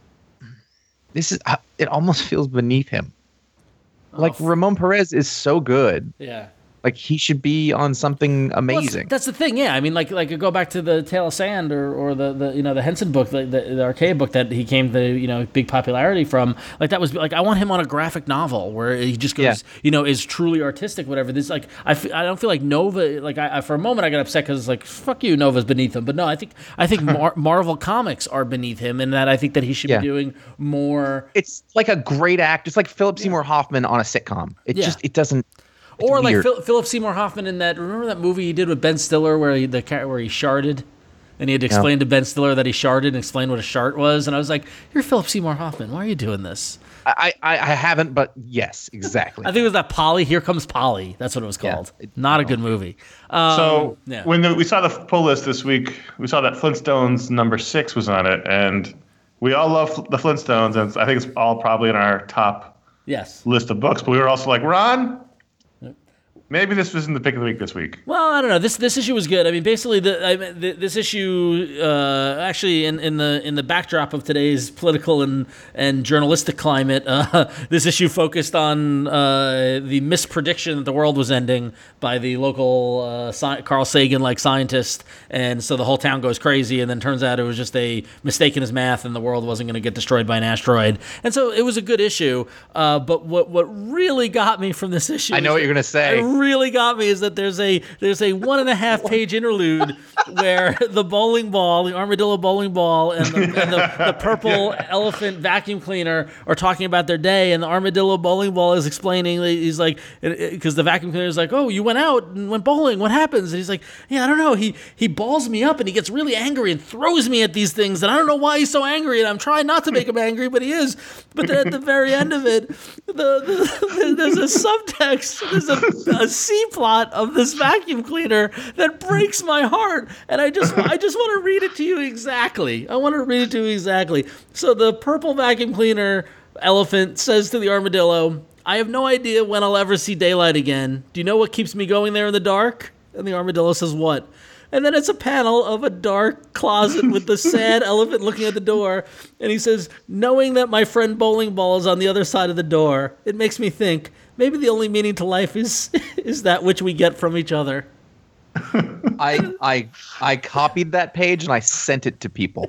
this is uh, it almost feels beneath him. Like Oh, Ramon Perez is so good. Yeah. Like he should be on something Well, amazing. that's, that's the thing, yeah. I mean, like, like go back to the Tale of Sand or, or the, the, you know, the Henson book, the, the, the arcade book that he came to, you know, big popularity from. Like that was like I want him on a graphic novel where he just goes, Yeah. you know, is truly artistic, whatever. This like I, f- I don't feel like Nova. Like I, I for a moment I got upset because it's like fuck you, Nova's beneath him. But no, I think I think Mar- Marvel Comics are beneath him, and that I think that he should Yeah. be doing more. It's like a great act. It's like Philip Seymour Hoffman on a sitcom. It Yeah. just it doesn't. It's Or like weird. Phil, Philip Seymour Hoffman in that. Remember that movie he did with Ben Stiller where he the car- where he sharded, and he had to explain to Ben Stiller that he sharded and explain what a shart was. And I was like, "You're Philip Seymour Hoffman. Why are you doing this?" I, I I haven't, but yes, exactly. I think it was that Polly. Here comes Polly. That's what it was Yeah. called. Not a good movie. Um, So yeah. when the, we saw the pull list this week, we saw that Flintstones number six was on it, and we all love the Flintstones, and I think it's all probably in our top yes. list of books. But we were also like, Ron, maybe this wasn't the pick of the week this week. Well, I don't know. This this issue was good. I mean, basically, the, I mean, the this issue uh, actually in, in the in the backdrop of today's political and, and journalistic climate, uh, this issue focused on uh, the misprediction that the world was ending by the local uh, sci- Carl Sagan like scientist, and so the whole town goes crazy. And then turns out it was just a mistake in his math, and the world wasn't going to get destroyed by an asteroid. And so it was a good issue. Uh, but what what really got me from this issue, I know is what you're that- gonna say. I really got me is that there's a there's a one and a half page interlude where the bowling ball, the armadillo bowling ball, and the, and the, the purple elephant vacuum cleaner are talking about their day, and the armadillo bowling ball is explaining. He's like, because the vacuum cleaner is like, "Oh, you went out and went bowling. What happens?" And he's like, "Yeah, I don't know. He he balls me up and he gets really angry and throws me at these things, and I don't know why he's so angry. And I'm trying not to make him angry, but he is. But then at the very end of it, the, the there's a subtext. There's a, a C plot of this vacuum cleaner that breaks my heart, and I just I just want to read it to you exactly. I want to read it to you exactly. So the purple vacuum cleaner elephant says to the armadillo, "I have no idea when I'll ever see daylight again. Do you know what keeps me going there in the dark?" And the armadillo says, "What?" And then it's a panel of a dark closet with the sad elephant looking at the door. And he says, "Knowing that my friend Bowling Ball is on the other side of the door, it makes me think maybe the only meaning to life is is that which we get from each other." I I I copied that page and I sent it to people.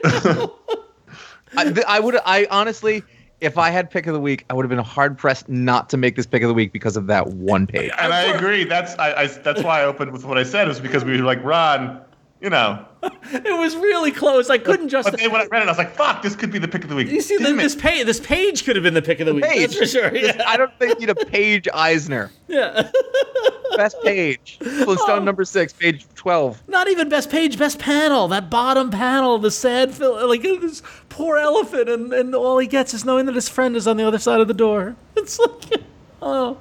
I, th- I would I honestly, if I had pick of the week, I would have been hard pressed not to make this pick of the week because of that one page. And I agree. That's I, I that's why I opened with what I said, is because we were like, Ron, you know. It was really close. I couldn't just. But then when I read it, I was like, fuck, this could be the pick of the week. You see, the, Damn it. this page this page could have been the pick of the week. Page. That's for sure. This- Yeah. I don't think you need a Page Eisner. yeah. Best page. Flintstone Oh. number six, page twelve. Not even best page, best panel. That bottom panel, the sad, fil- like this poor elephant, and, and all he gets is knowing that his friend is on the other side of the door. It's like, oh,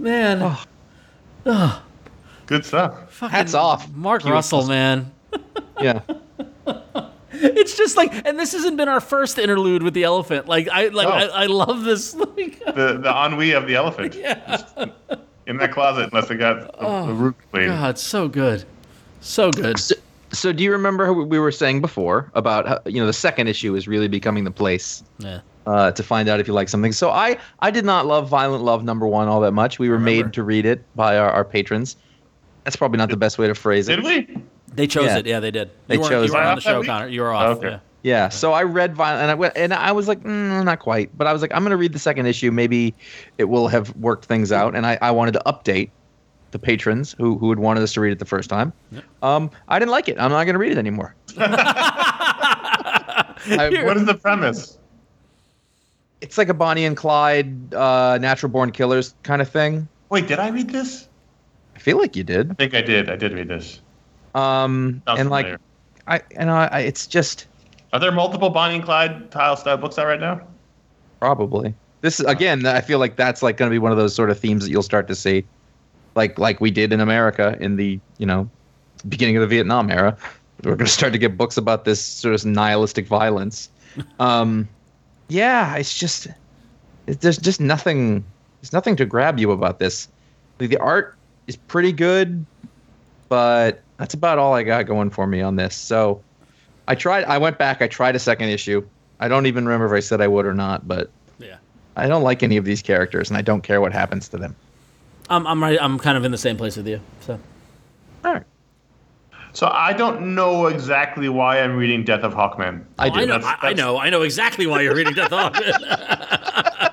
man. Oh. Good stuff. Fucking Hats off. Mark You Russell, must- man. Yeah. It's just like, and this hasn't been our first interlude with the elephant. Like I like No. I, I love this. Like, The the ennui of the elephant. yeah. In that closet, unless they got the, Oh, the roof clean. God, so good, so good. So, so do you remember what we were saying before about how, you know, the second issue is really becoming the place Yeah. uh, to find out if you like something. So I, I did not love Violent Love number one all that much. We were Remember. made to read it by our, our patrons. That's probably not the best way to phrase it. Did we? They chose Yeah. it. Yeah, they did. They you weren't, chose You weren't it. on the show, That week? Connor. You were off. Okay. Yeah. Yeah, so I read Violent, and I went, and I was like, mm, not quite, but I was like, I'm going to read the second issue. Maybe it will have worked things out, and I, I wanted to update the patrons who who had wanted us to read it the first time. Um, I didn't like it. I'm not going to read it anymore. I, What is the premise? it's like a Bonnie and Clyde, uh, Natural Born Killers kind of thing. Wait, did I read this? I feel like you did. I think I did. I did read this. Um, Sounds and like, familiar. I, you know, I, it's just Are there multiple Bonnie and Clyde tile style books out right now? probably this is again. I feel like that's like going to be one of those sort of themes that you'll start to see, like like we did in America in the you know beginning of the Vietnam era. We're going to start to get books about this sort of nihilistic violence. Um, yeah, it's just it, there's just nothing. There's nothing to grab you about this. Like, the art is pretty good, but that's about all I got going for me on this. So I tried. I went back. I tried a second issue. I don't even remember if I said I would or not, but Yeah. I don't like any of these characters, and I don't care what happens to them. I'm I'm right. I'm kind of in the same place with you. So All right. So I don't know exactly why I'm reading Death of Hawkman. I do. I know. That's- I, I that's- know. I know exactly why you're reading Death of Hawkman.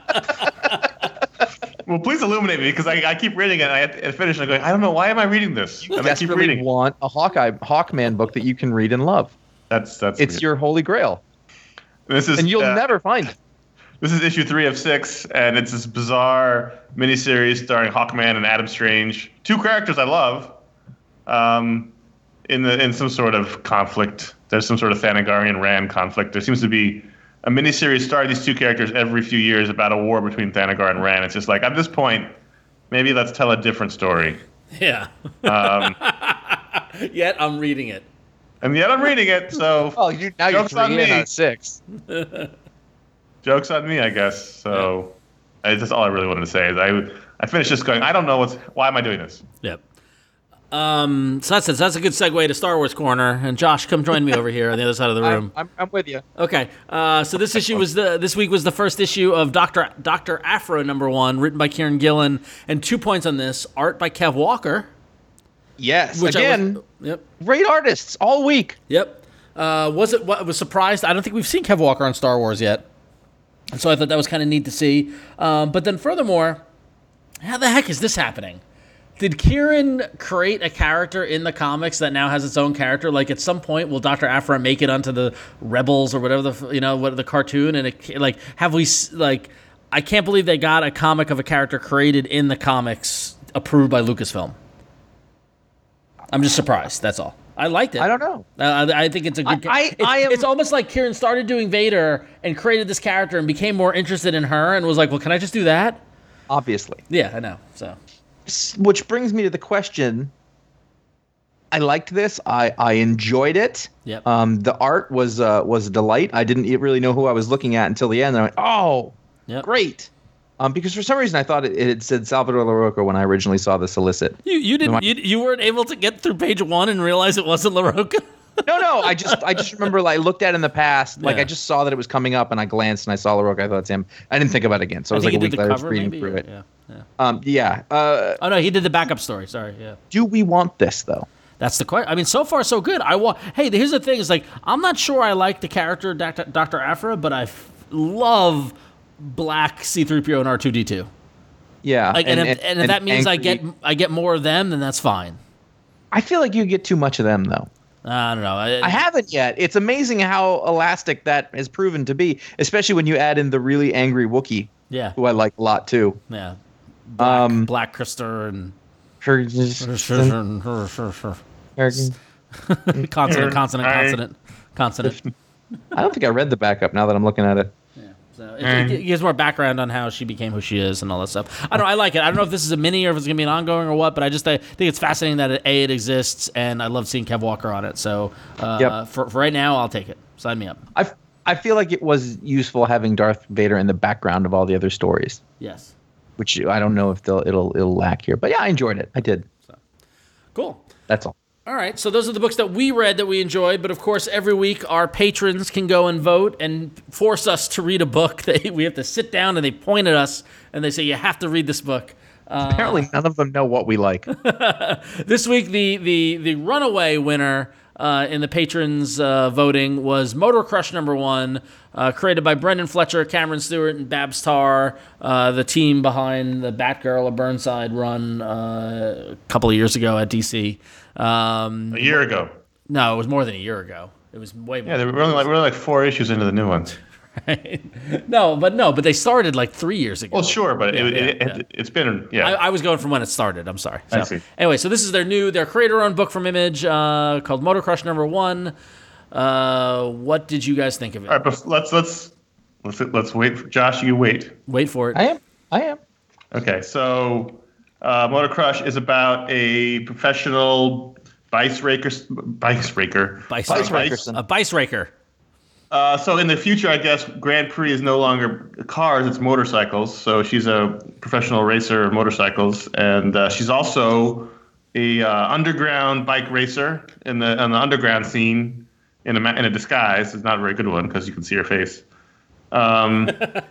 Well, please illuminate me because I, I keep reading it and I, I finish and I'm going, I don't know, why am I reading this? You And I keep desperately reading. want a Hawkeye Hawkman book that you can read and love. That's that's It's weird. your holy grail, This is and you'll uh, never find it. This is issue three of six, and it's this bizarre miniseries starring Hawkman and Adam Strange, two characters I love, um, in the in some sort of conflict. There's some sort of Thanagarian Rand conflict. There seems to be a miniseries starring these two characters every few years about a war between Thanagar and Rand. It's just like, at this point, maybe let's tell a different story. Yeah. Um, Yet I'm reading it. and yet I'm reading it, so Oh, you now you're Joke's on three in me. on six. joke's on me, I guess. So I, that's all I really wanted to say. Is I I finished just going, I don't know what's why am I doing this? Yep. Um, so that's, that's a good segue to Star Wars Corner. And Josh, come join me over here on the other side of the room. I'm, I'm, I'm with you. Okay. Uh, so this issue was the this week was the first issue of Doctor Doctor Afro number one, written by Kieran Gillen, and two points on this: art by Kev Walker. Yes. Which I Again, was, yep. great artists all week. Yep. Uh, was it? What was surprised? I don't think we've seen Kev Walker on Star Wars yet, and so I thought that was kind of neat to see. Um, but then, furthermore, how the heck is this happening? Did Kieran create a character in the comics that now has its own character? Like, at some point, will Doctor Aphra make it onto the Rebels or whatever the you know what the cartoon? And it, like, have we s- like? I can't believe they got a comic of a character created in the comics approved by Lucasfilm. I'm just surprised. That's all. I liked it. I don't know. Uh, I I think it's a good. I- I- it's, I am- it's almost like Kieran started doing Vader and created this character and became more interested in her and was like, "Well, can I just do that?" Obviously. Yeah, I know. So S- Which brings me to the question. I liked this. I, I enjoyed it. Yep. Um, the art was uh, was a delight. I didn't e- really know who I was looking at until the end. And I went, oh, Yep. great. Um, because for some reason I thought it, it had said Salvador LaRocca when I originally saw the solicit. you you didn't No, I- you, you weren't able to get through page one and realize it wasn't LaRocca. No, no. I just I just remember like I looked at it in the past. Like Yeah. I just saw that it was coming up and I glanced and I saw LaRocca. I thought it's him. I didn't think about it again. So it was I like a think he week did the later, I was cover, reading maybe. through or- it. Yeah, yeah. Um, yeah. Uh, Oh no, he did the backup story. Sorry. Yeah. do we want this though? That's the question. I mean, so far so good. I wa- Hey, here's the thing: is like I'm not sure I like the character Doctor Doctor Aphra, but I f- love Black C three P O and R two D two. Yeah. Like, and, if, and if that means I angry- get I get more of them, then that's fine. I feel like you get too much of them though. I don't know. I, I haven't yet. It's amazing how elastic that has proven to be, especially when you add in the really angry Wookiee, yeah, who I like a lot too. yeah. Black, Um, Black Krister and Her- consonant, consonant, I- consonant, consonant. I don't think I read the backup now that I'm looking at it. So it, it, it gives more background on how she became who she is and all that stuff. I don't know. I like it. I don't know if this is a mini or if it's gonna be an ongoing or what, but I just I think it's fascinating that it, a it exists, and I love seeing Kev Walker on it. So uh, Yep. for for right now, I'll take it. Sign me up. I I feel like it was useful having Darth Vader in the background of all the other stories, Yes. which I don't know if they'll it'll it'll lack here. But yeah, I enjoyed it. I did. Cool. That's all. All right, so those are the books that we read that we enjoyed, but of course, every week our patrons can go and vote and force us to read a book. They, we have to sit down and they point at us and they say, you have to read this book. Uh, Apparently, none of them know what we like. this week, the the the runaway winner uh, in the patrons uh, voting was Motor Crush number one, uh, created by Brendan Fletcher, Cameron Stewart, and Babs Tarr, uh, the team behind the Batgirl of Burnside run uh, a couple of years ago at D C. Um, A year ago. No, it was more than a year ago. It was way more. Yeah, they were only like, we're only like four issues into the new ones. no, but no, but they started like three years ago. Well, sure, but Yeah, it, yeah, it, yeah. it, it's been, yeah. I, I was going from when it started. I'm sorry. So, I see. Anyway, so this is their new, their creator-owned book from Image uh, called Motor Crush Number One. Uh, what did you guys think of it? All right, but let's, let's, let's, let's wait. For, Josh, you wait. Wait for it. I am. I am. Okay, so uh, Motor Crush is about a professional bice raker, bice raker. Bice, Bice raker. Rakerson. A bice raker. Uh, so in the future, I guess Grand Prix is no longer cars; it's motorcycles. So she's a professional racer of motorcycles, and uh, she's also a uh, underground bike racer in the in the underground scene in a ma- in a disguise. It's not a very good one because you can see her face. Um,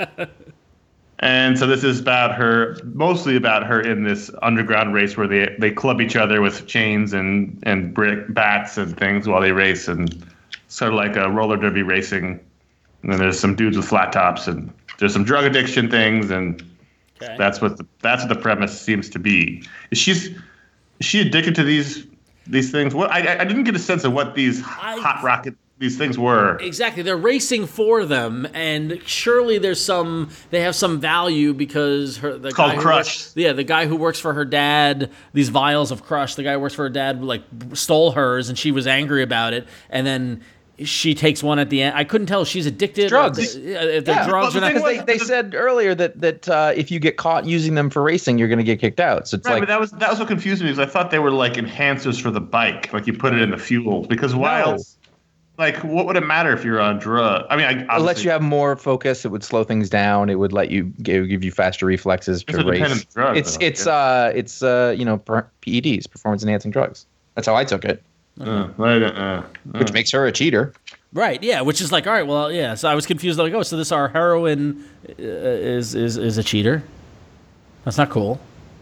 and so this is about her, mostly about her in this underground race where they they club each other with chains and and brick bats and things while they race, and sort of like a roller derby racing. And then there's some dudes with flat tops, and there's some drug addiction things, and Okay. that's what the, that's what the premise seems to be. Is she's is she addicted to these these things? What I I didn't get a sense of what these I- hot rocket these things were. Exactly. They're racing for them, and surely there's some, they have some value because her, the called guy who Crush. works- yeah, the guy who works for her dad, these vials of Crush, the guy who works for her dad, like, stole hers, and she was angry about it, and then she takes one at the end. I couldn't tell if she's addicted. Drugs. Or if they're, if they're Yeah, drugs well, or the not. thing Because they, they said earlier that that uh, if you get caught using them for racing, you're going to get kicked out. So it's Right, like but that was that was what confused me because I thought they were like enhancers for the bike, like you put it in the fuel. Because why No. else? Like, what would it matter if you're on drug? I mean, I, it lets obviously, you have more focus. It would slow things down. It would let you give, give you faster reflexes It's to a dependent race. drug, it's though, it's yeah. uh it's uh you know per- P E Ds, performance enhancing drugs. That's how I took it, Uh, like, uh, which makes her a cheater. Right, yeah, which is like, all right, well, yeah. So I was confused, like, oh, so this our heroine uh, is is is a cheater? That's not cool.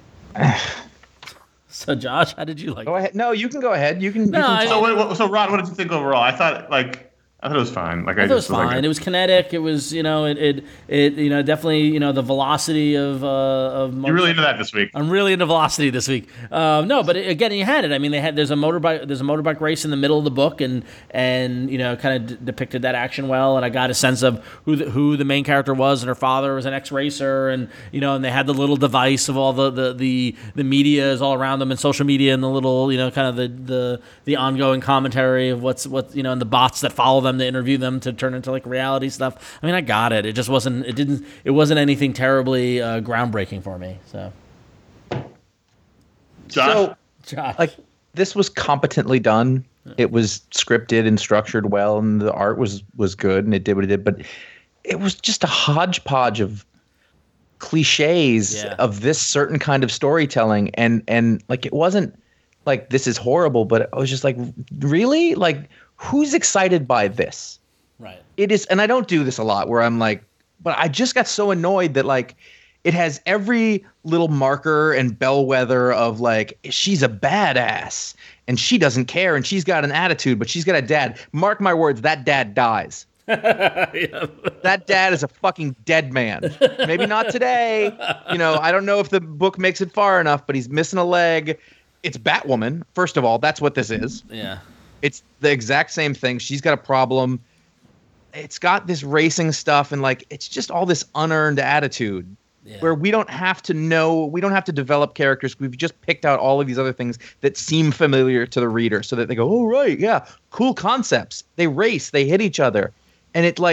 So Josh, how did you like Go it? ahead. No, you can go ahead. You can. You No, can I- talk. so, wait, what, so Ron, what did you think overall? I thought like I thought it was fine. Like I, I thought it was just like, fine. It was kinetic. It was, you know, it, it, it you know, definitely, you know, the velocity of, uh, of. You're really into that this week. I'm really into velocity this week. Um, no, but it, again, you had it. I mean, they had there's a motorbike there's a motorbike race in the middle of the book, and and you know, kind of d- depicted that action well. And I got a sense of who the, who the main character was, and her father was an ex-racer, and you know, and they had the little device of all the the the, the media is all around them, and social media, and the little, you know, kind of the the the ongoing commentary of what's what you know, and the bots that follow them to interview them to turn into like reality stuff. I mean, I got it. It just wasn't. It didn't. It wasn't anything terribly uh, groundbreaking for me. So, Josh? So, Josh. like, this was competently done. It was scripted and structured well, and the art was was good, and it did what it did. But it was just a hodgepodge of cliches Yeah. of this certain kind of storytelling, and and like it wasn't like this is horrible, but I was just like, really, like who's excited by this? Right. It is, and I don't do this a lot where I'm like, but I just got so annoyed that like it has every little marker and bellwether of like she's a badass and she doesn't care and she's got an attitude, but she's got a dad. Mark my words, that dad dies. Yeah. That dad is a fucking dead man. Maybe not today. You know, I don't know if the book makes it far enough, but he's missing a leg. It's Batwoman, first of all. That's what this is. Yeah. It's the exact same thing. She's got a problem. It's got this racing stuff and like it's just all this unearned attitude Yeah. where we don't have to know, we don't have to develop characters. We've just picked out all of these other things that seem familiar to the reader so that they go, oh, right, yeah, cool concepts. They race, they hit each other. And it like,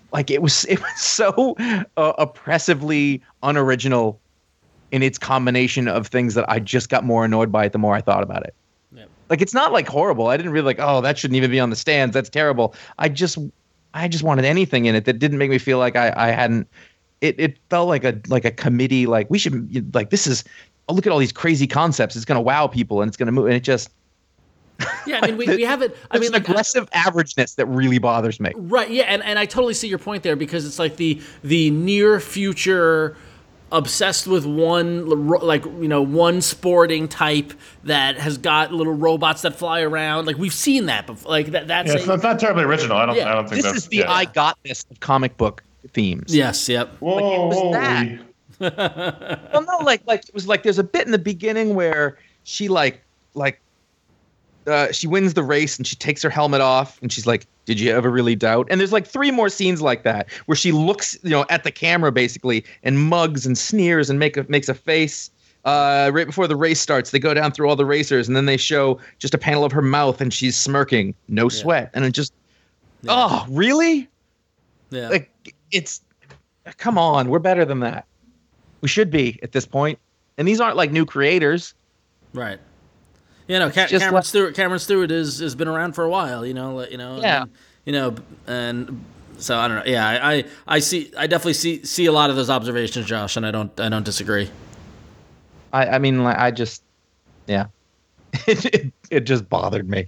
like it was it was so uh, oppressively unoriginal in its combination of things that I just got more annoyed by it the more I thought about it. Yep. Like it's not like horrible. I didn't really like, oh, that shouldn't even be on the stands. That's terrible. I just I just wanted anything in it that didn't make me feel like I, I hadn't. It it felt like a like a committee. Like we should like this is. Oh, look at all these crazy concepts. It's going to wow people and it's going to move. And it just. Yeah, I mean, we, we have it. I mean, like aggressive averageness that really bothers me. Right. Yeah, and, and I totally see your point there because it's like the the near future, obsessed with one like you know one sporting type that has got little robots that fly around. Like we've seen that before. Like that. That's yeah, it's, a, not, it's not terribly original. I don't. Yeah. I don't think this that's, is the yeah. I got this of comic book themes. Yes. Yep. Whoa, Like, it was whoa, that. we- Well, no, like like it was like there's a bit in the beginning where she like like. Uh, she wins the race and she takes her helmet off and she's like, did you ever really doubt? And there's like three more scenes like that where she looks, you know, at the camera basically and mugs and sneers and make a, makes a face. Uh, right before the race starts, they go down through all the racers and then they show just a panel of her mouth and she's smirking, no sweat. And it just, yeah. oh, really? Yeah. Like it's, come on, we're better than that. We should be at this point. And these aren't like new creators. Right. You know, Ca- Cameron like, Stewart. Cameron Stewart is has been around for a while. You know, you know. Yeah. And, you know, and so I don't know. Yeah, I, I, I see. I definitely see see a lot of those observations, Josh, and I don't I don't disagree. I I mean, like, I just, yeah, it, it it just bothered me.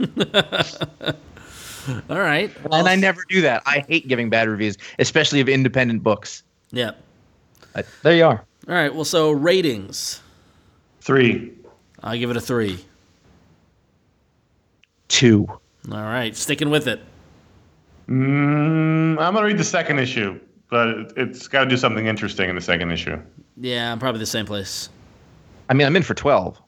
All right. Well, and I never do that. I hate giving bad reviews, especially of independent books. Yeah. But there you are. All right. Well, so ratings. Three. I give it a three. Two. All right, sticking with it. Mm, I'm gonna read the second issue, but it's got to do something interesting in the second issue. Yeah, I'm probably the same place. I mean, I'm in for twelve.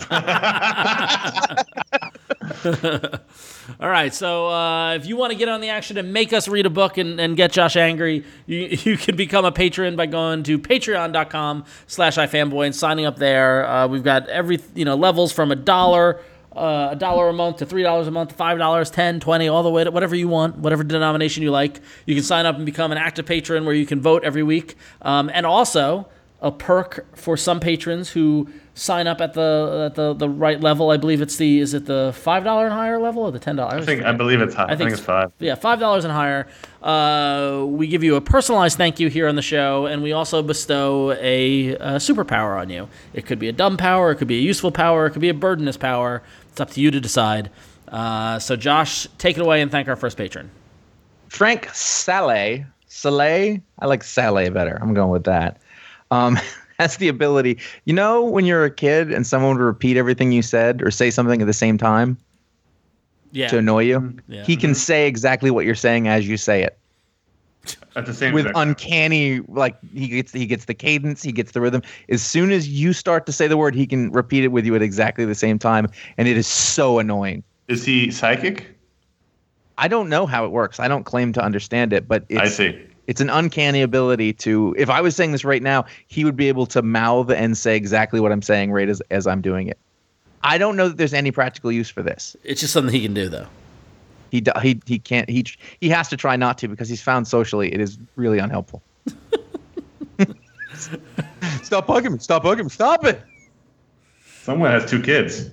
All right, so uh, if you want to get on the action and make us read a book and, and get Josh angry, you you can become a patron by going to patreon.com slash ifanboy and signing up there. Uh, we've got every you know levels from a dollar, uh, a dollar a month to three dollars a month, to five dollars, ten, twenty, all the way to whatever you want, whatever denomination you like. You can sign up and become an active patron where you can vote every week, um, and also a perk for some patrons who sign up at the at the, the right level. I believe it's the is it the five dollar and higher level or the ten dollars? I think I believe it's high. I, I think, think it's five. Yeah, five dollars and higher. Uh, we give you a personalized thank you here on the show, and we also bestow a, a superpower on you. It could be a dumb power, it could be a useful power, it could be a burdenous power. It's up to you to decide. Uh, so, Josh, take it away and thank our first patron. Frank Saleh. Saleh? I like Saleh better. I'm going with that. Um, has the ability, you know, when you're a kid and someone would repeat everything you said or say something at the same time yeah. to annoy you, yeah. he can say exactly what you're saying as you say it. At the same with time. uncanny, like he gets he gets the cadence, he gets the rhythm. As soon as you start to say the word, he can repeat it with you at exactly the same time, and it is so annoying. Is he psychic? I don't know how it works. I don't claim to understand it, but it's, I see. It's an uncanny ability to, if I was saying this right now, he would be able to mouth and say exactly what I'm saying right as, as I'm doing it. I don't know that there's any practical use for this. It's just something he can do, though. He he he can't, he he has to try not to because he's found socially it is really unhelpful. Stop bugging me. Stop bugging me. Stop it. Someone has two kids.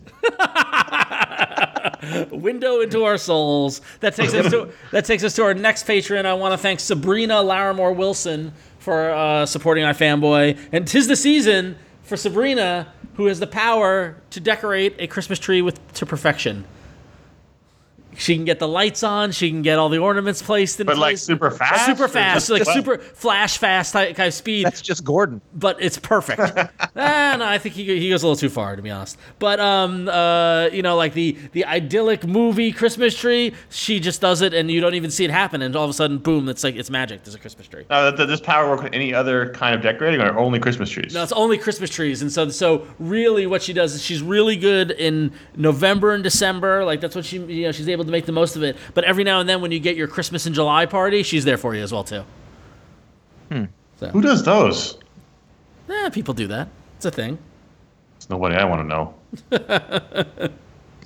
Window into our souls. That takes us to that takes us to our next patron. I want to thank Sabrina Larimore Wilson for uh, supporting iFanboy, and 'tis the season for Sabrina, who has the power to decorate a Christmas tree with to perfection. She can get the lights on. She can get all the ornaments placed in but place. like super fast, super fast, just, like what? super flash fast type, kind of speed. That's just Gordon. But it's perfect. ah, no, I think he he goes a little too far, to be honest. But um, uh, you know, like the the idyllic movie Christmas tree, she just does it, and you don't even see it happen, and all of a sudden, boom! It's like it's magic. There's a Christmas tree. Uh, does this power work with any other kind of decorating, or only Christmas trees? No, it's only Christmas trees, and so so really, what she does is she's really good in November and December. Like that's what she you know she's able to make the most of it. But every now and then, when you get your Christmas in July party, she's there for you as well too. Hmm. So. Who does those? Eh, people do that. It's a thing. It's nobody I want to know.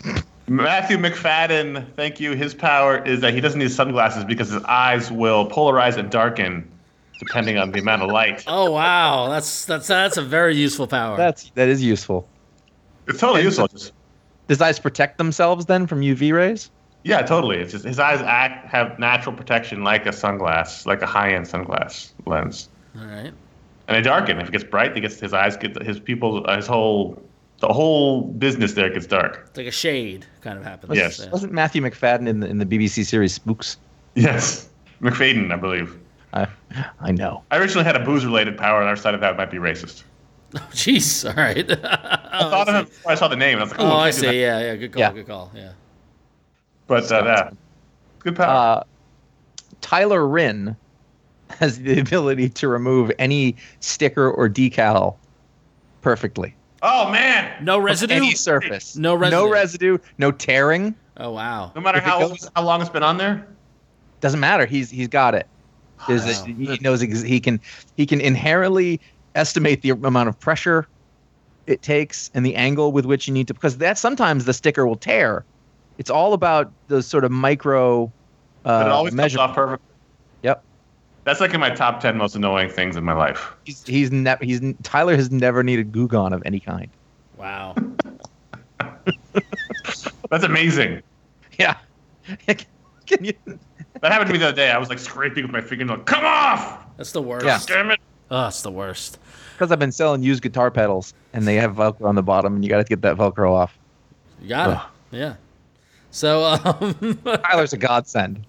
Matthew McFadden, thank you. His power is that he doesn't need sunglasses because his eyes will polarize and darken depending on the amount of light. Oh wow, that's that's that's a very useful power. That's that is useful. It's totally useful. Just, Does eyes protect themselves then from U V rays? yeah, totally. It's just his eyes act have natural protection like a sunglass, like a high-end sunglass lens, All right. and they darken. If it gets bright, it gets his eyes get his people his whole the whole business there gets dark. It's like a shade kind of happens. Yes. Yeah. Wasn't Matthew McFadden in the in the B B C series Spooks? Yes, McFadden, I believe. I I know. I originally had a booze-related power, and I decided that might be racist. Oh, jeez. All right. I thought of him before I saw the name, and I was like, Oh, "Oh, I can't do that." see. Yeah, yeah. Good call. Yeah. Good call. Yeah. But uh, yeah, good power. Uh, Tyler Rinn has the ability to remove any sticker or decal perfectly. oh man! No residue. Any surface. No residue. No residue. No tearing. Oh wow. No matter If it how goes- how long it's been on there. Doesn't matter. He's he's got it. There's a, he knows ex- he can he can inherently estimate the amount of pressure it takes and the angle with which you need to, because that sometimes the sticker will tear. It's all about those sort of micro uh, But it always comes measure. off perfect. Yep. That's like in my top ten most annoying things in my life. He's he's never he's Tyler has never needed Goo Gone of any kind. Wow. That's amazing. Yeah. Can you? That happened to me the other day. I was like scraping with my finger, like, come off! That's the worst. Yeah. Damn it! Oh, it's the worst. Because I've been selling used guitar pedals and they have Velcro on the bottom, and you got to get that Velcro off. You got Ugh. it. Yeah. So, um, Tyler's a godsend.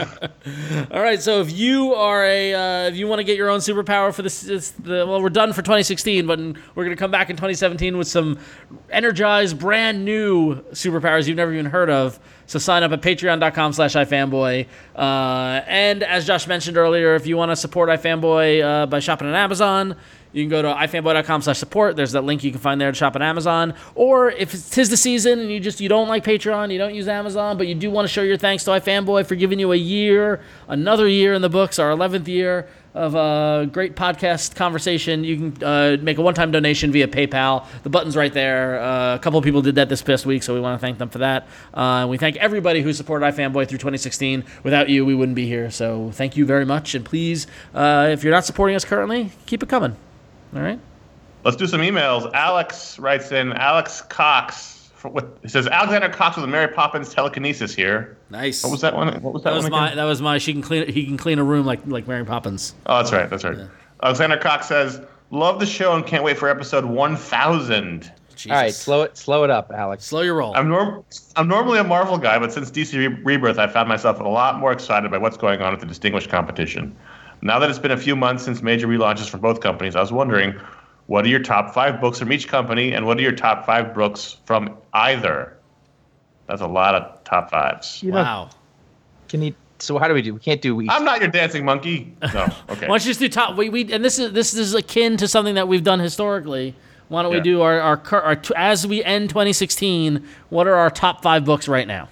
all right. So, if you are a, uh, if you want to get your own superpower for this, this the, well, we're done for twenty sixteen, but we're going to come back in twenty seventeen with some energized, brand new superpowers you've never even heard of. So, sign up at patreon.com slash ifanboy. Uh, and as Josh mentioned earlier, if you want to support iFanboy uh, by shopping on Amazon, you can go to ifanboy.com slash support. There's that link you can find there to shop on Amazon. Or if it's tis the season and you just you don't like Patreon, you don't use Amazon, but you do want to show your thanks to iFanboy for giving you a year, another year in the books, our eleventh year of a great podcast conversation, you can uh, make a one-time donation via PayPal. The button's right there. Uh, a couple of people did that this past week, so we want to thank them for that. Uh, we thank everybody who supported iFanboy through twenty sixteen. Without you, we wouldn't be here. So thank you very much. And please, uh, if you're not supporting us currently, keep it coming. All right. Let's do some emails. Alex writes in, Alex Cox. For what, he says, Alexander Cox with a Mary Poppins telekinesis here. Nice. What was that one? What was that, That was one my. again? That was my. She can clean. He can clean a room like like Mary Poppins. Oh, that's right. That's right. Alexander Cox says, love the show and can't wait for episode one thousand. Jesus. All right, slow it slow it up, Alex. Slow your roll. I'm, norm- I'm normally a Marvel guy, but since D C Re- Rebirth, I found myself a lot more excited by what's going on with the Distinguished competition. Now that it's been a few months since major relaunches from both companies, I was wondering, what are your top five books from each company, and what are your top five books from either? That's a lot of top fives. You know, Wow. Can you? So how do we do? We can't do. We, I'm not your dancing monkey. No, okay. Why don't you just do top? We, we and this is this is akin to something that we've done historically. Why don't we Yeah. do our our, cur- our t- as we end twenty sixteen? What are our top five books right now?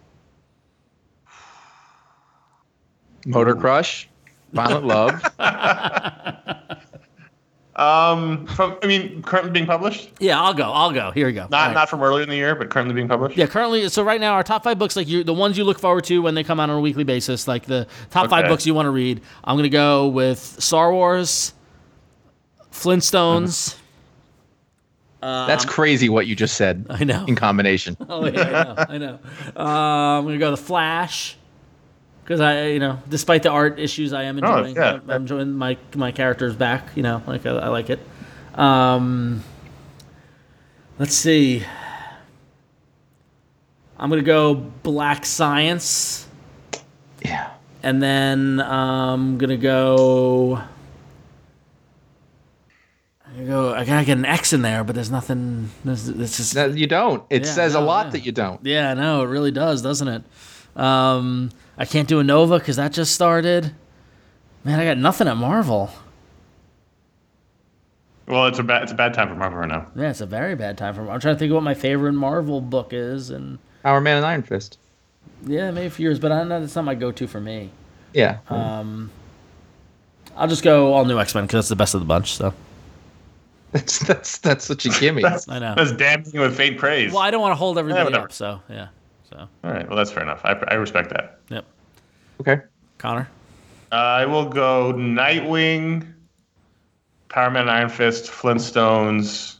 Motor Crush, Violent Love. Um, from I mean, currently being published. Yeah, I'll go. I'll go. Here we go. Not All right. not from earlier in the year, but currently being published. Yeah, currently. So right now, our top five books, like you, the ones you look forward to when they come out on a weekly basis, like the top five Okay. books you want to read. I'm gonna go with Star Wars, Flintstones. That's crazy what you just said. I know. In combination. Oh yeah, I know. I know. Uh, I'm gonna go the Flash because I, you know, despite the art issues, I am Oh, enjoying. yeah. I'm enjoying my my characters back. You know, like I, I like it. Um, let's see. I'm gonna go Black Science, Yeah. and then I'm gonna go. I go. I gotta get an X in there, but there's nothing. There's, it's just. No, you don't. It Yeah, says a no, lot yeah. that you don't. Yeah, no, it really does, doesn't it? Um, I can't do a Nova because that just started. Man, I got nothing at Marvel. Well, it's a bad it's a bad time for Marvel right now. Yeah, it's a very bad time for. I'm trying to think of what my favorite Marvel book is, and Our Man and Iron Fist. yeah, maybe a few years, but I know it's not my go-to for me. Yeah. Um, I'll just go all new X-Men because it's the best of the bunch. So That's that's that's such a gimme. That's, I know. That's damning with faint praise. Well, I don't want to hold everybody whatever. up, so yeah. So All right, well, that's fair enough. I, I respect that. yep. Okay. Connor. Uh, I will go Nightwing, Power Man, Iron Fist, Flintstones.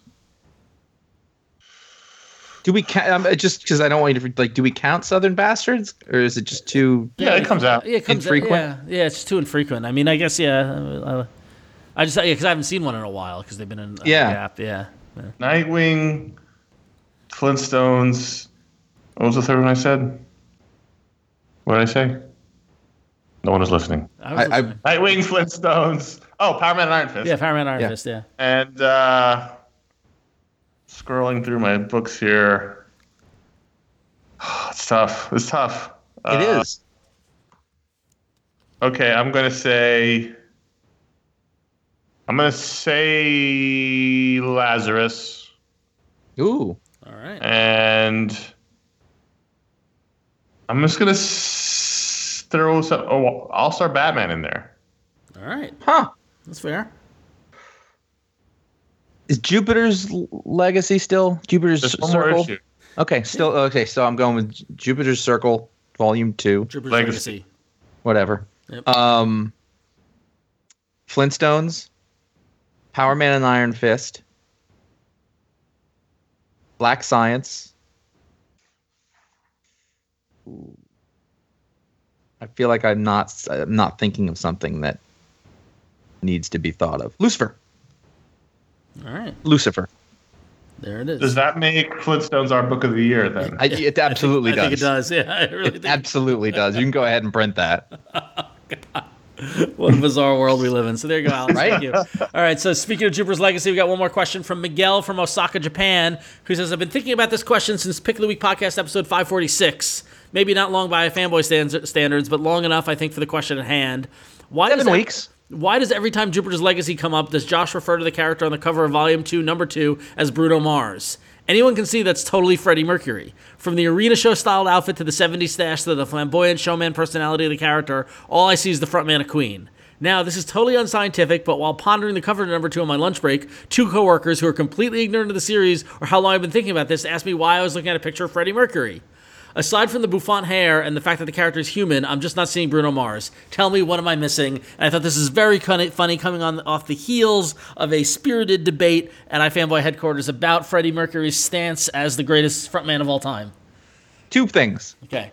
Do we count? Um, just because I don't want you to like, do we count Southern Bastards, or is it just too? Yeah, it comes out. Yeah, it comes Infrequent? Yeah, yeah, it's too infrequent. I mean, I guess yeah. Uh, I just yeah, because I haven't seen one in a while because they've been in a Yeah. gap. Yeah. yeah. Nightwing, Flintstones. What was the third one I said? What did I say? No one is listening. I was I- I- listening. Nightwing, Flintstones. Oh, Power Man and Iron Fist. yeah, Power Man Iron Yeah. Fist. Yeah. And uh, scrolling through my books here. It's tough. It's tough. It Uh, is. Okay, I'm gonna say. I'm gonna say Lazarus, Ooh. All right. and I'm just gonna s- throw some oh, All-Star Batman in there. All right. Huh. That's fair. Is Jupiter's l- legacy still Jupiter's Just one more circle? issue. Okay, still okay. So I'm going with Jupiter's Circle, Volume Two, Jupiter's Legacy. Legacy. whatever. Yep. Um, Flintstones, Power Man and Iron Fist, Black Science. Ooh. I feel like I'm not I'm not thinking of something that needs to be thought of. Lucifer, All right. Lucifer. There it is. Does that make Flintstones our book of the year then? I, it absolutely I does. think it does. Yeah, I really It think. absolutely does. You can go ahead and print that. What a bizarre world we live in. So there you go, Alex. Right? Thank you. All right. So speaking of Jupiter's Legacy, we got one more question from Miguel from Osaka, Japan, who says, I've been thinking about this question since Pick of the Week podcast episode five forty-six. Maybe not long by fanboy stands- standards, but long enough, I think, for the question at hand. Why Seven does it- weeks. Why does every time Jupiter's Legacy come up, does Josh refer to the character on the cover of Volume two, Number two, as Bruno Mars? Anyone can see that's totally Freddie Mercury. From the arena show styled outfit to the seventies stash to the flamboyant showman personality of the character, all I see is the frontman of Queen. Now, this is totally unscientific, but while pondering the cover of Number two on my lunch break, two coworkers who are completely ignorant of the series or how long I've been thinking about this asked me why I was looking at a picture of Freddie Mercury. Aside from the bouffant hair and the fact that the character is human, I'm just not seeing Bruno Mars. Tell me, what am I missing? And I thought this is very funny, coming on off the heels of a spirited debate at iFanboy headquarters about Freddie Mercury's stance as the greatest frontman of all time. Two things. Okay.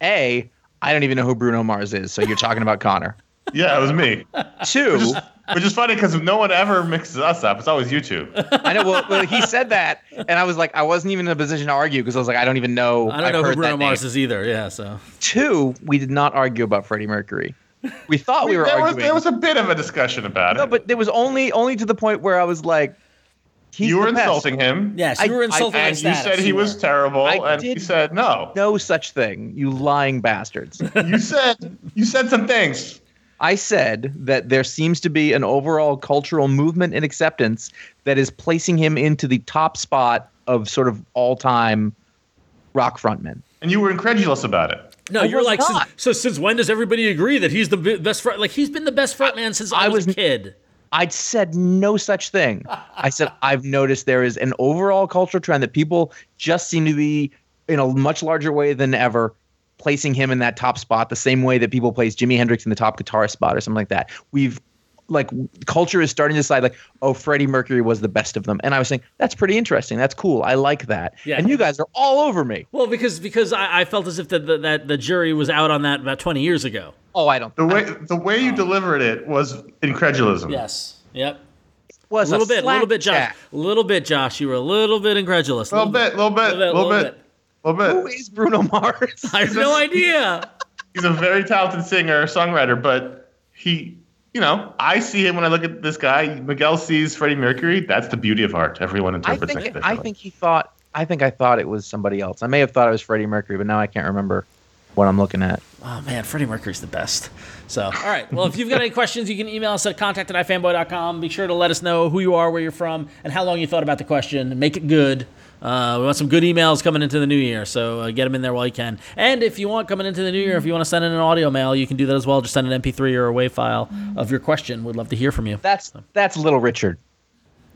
A, I don't even know who Bruno Mars is, so you're talking about Connor. Yeah, it was me. Two, Which is funny because no one ever mixes us up. It's always you two. I know. Well, well, he said that, and I was like, I wasn't even in a position to argue because I was like, I don't even know. I don't I've know who heard Bruno that Mars name. is either, yeah, so. Two, we did not argue about Freddie Mercury. We thought we were there, was, arguing. there was a bit of a discussion about no, it. but there was only only to the point where I was like, he's you were the best. insulting him. Yes, you I- were insulting I- my And you status. said he you was were. terrible, I and he did- said no. No such thing, you lying bastards. You said you said some things. I said that there seems to be an overall cultural movement and acceptance that is placing him into the top spot of sort of all-time rock frontmen. And you were incredulous about it. No, I you're was like, not. since, so since when does everybody agree that he's the bi- best front? Like, he's been the best frontman since I, I was, a was- kid. I'd said no such thing. I said, I've noticed there is an overall cultural trend that people just seem to be, in a much larger way than ever, placing him in that top spot the same way that people place Jimi Hendrix in the top guitarist spot or something like that. We've, like, culture is starting to decide, like, oh, Freddie Mercury was the best of them. And I was saying, that's pretty interesting. That's cool. I like that. Yeah. And you guys are all over me. Well, because because I, I felt as if the, the, that the jury was out on that about twenty years ago. Oh, I don't. The way the way you delivered it was incredulism. Yes. Yep. was A little bit, a little bit, Josh. slapjack. A little bit, Josh. You were a little bit incredulous. A little bit, little bit, Little bit, little little bit, bit. little Who bit. is Bruno Mars? I have no idea. He's a very talented singer, songwriter, but he, you know, I see him when I look at this guy. Miguel sees Freddie Mercury. That's the beauty of art. Everyone I interprets think it I differently. think he thought I think I thought it was somebody else. I may have thought it was Freddie Mercury, but now I can't remember what I'm looking at. Oh, man, Freddie Mercury's the best. So, all right. Well, if you've got any questions, you can email us at contact at ifanboy dot com. Be sure to let us know who you are, where you're from, and how long you thought about the question. Make it good. Uh, we want some good emails coming into the new year, so uh, get them in there while you can. And if you want coming into the new year, if you want to send in an audio mail, you can do that as well. Just send an M P three or a WAV file of your question. We'd love to hear from you. That's that's Little Richard.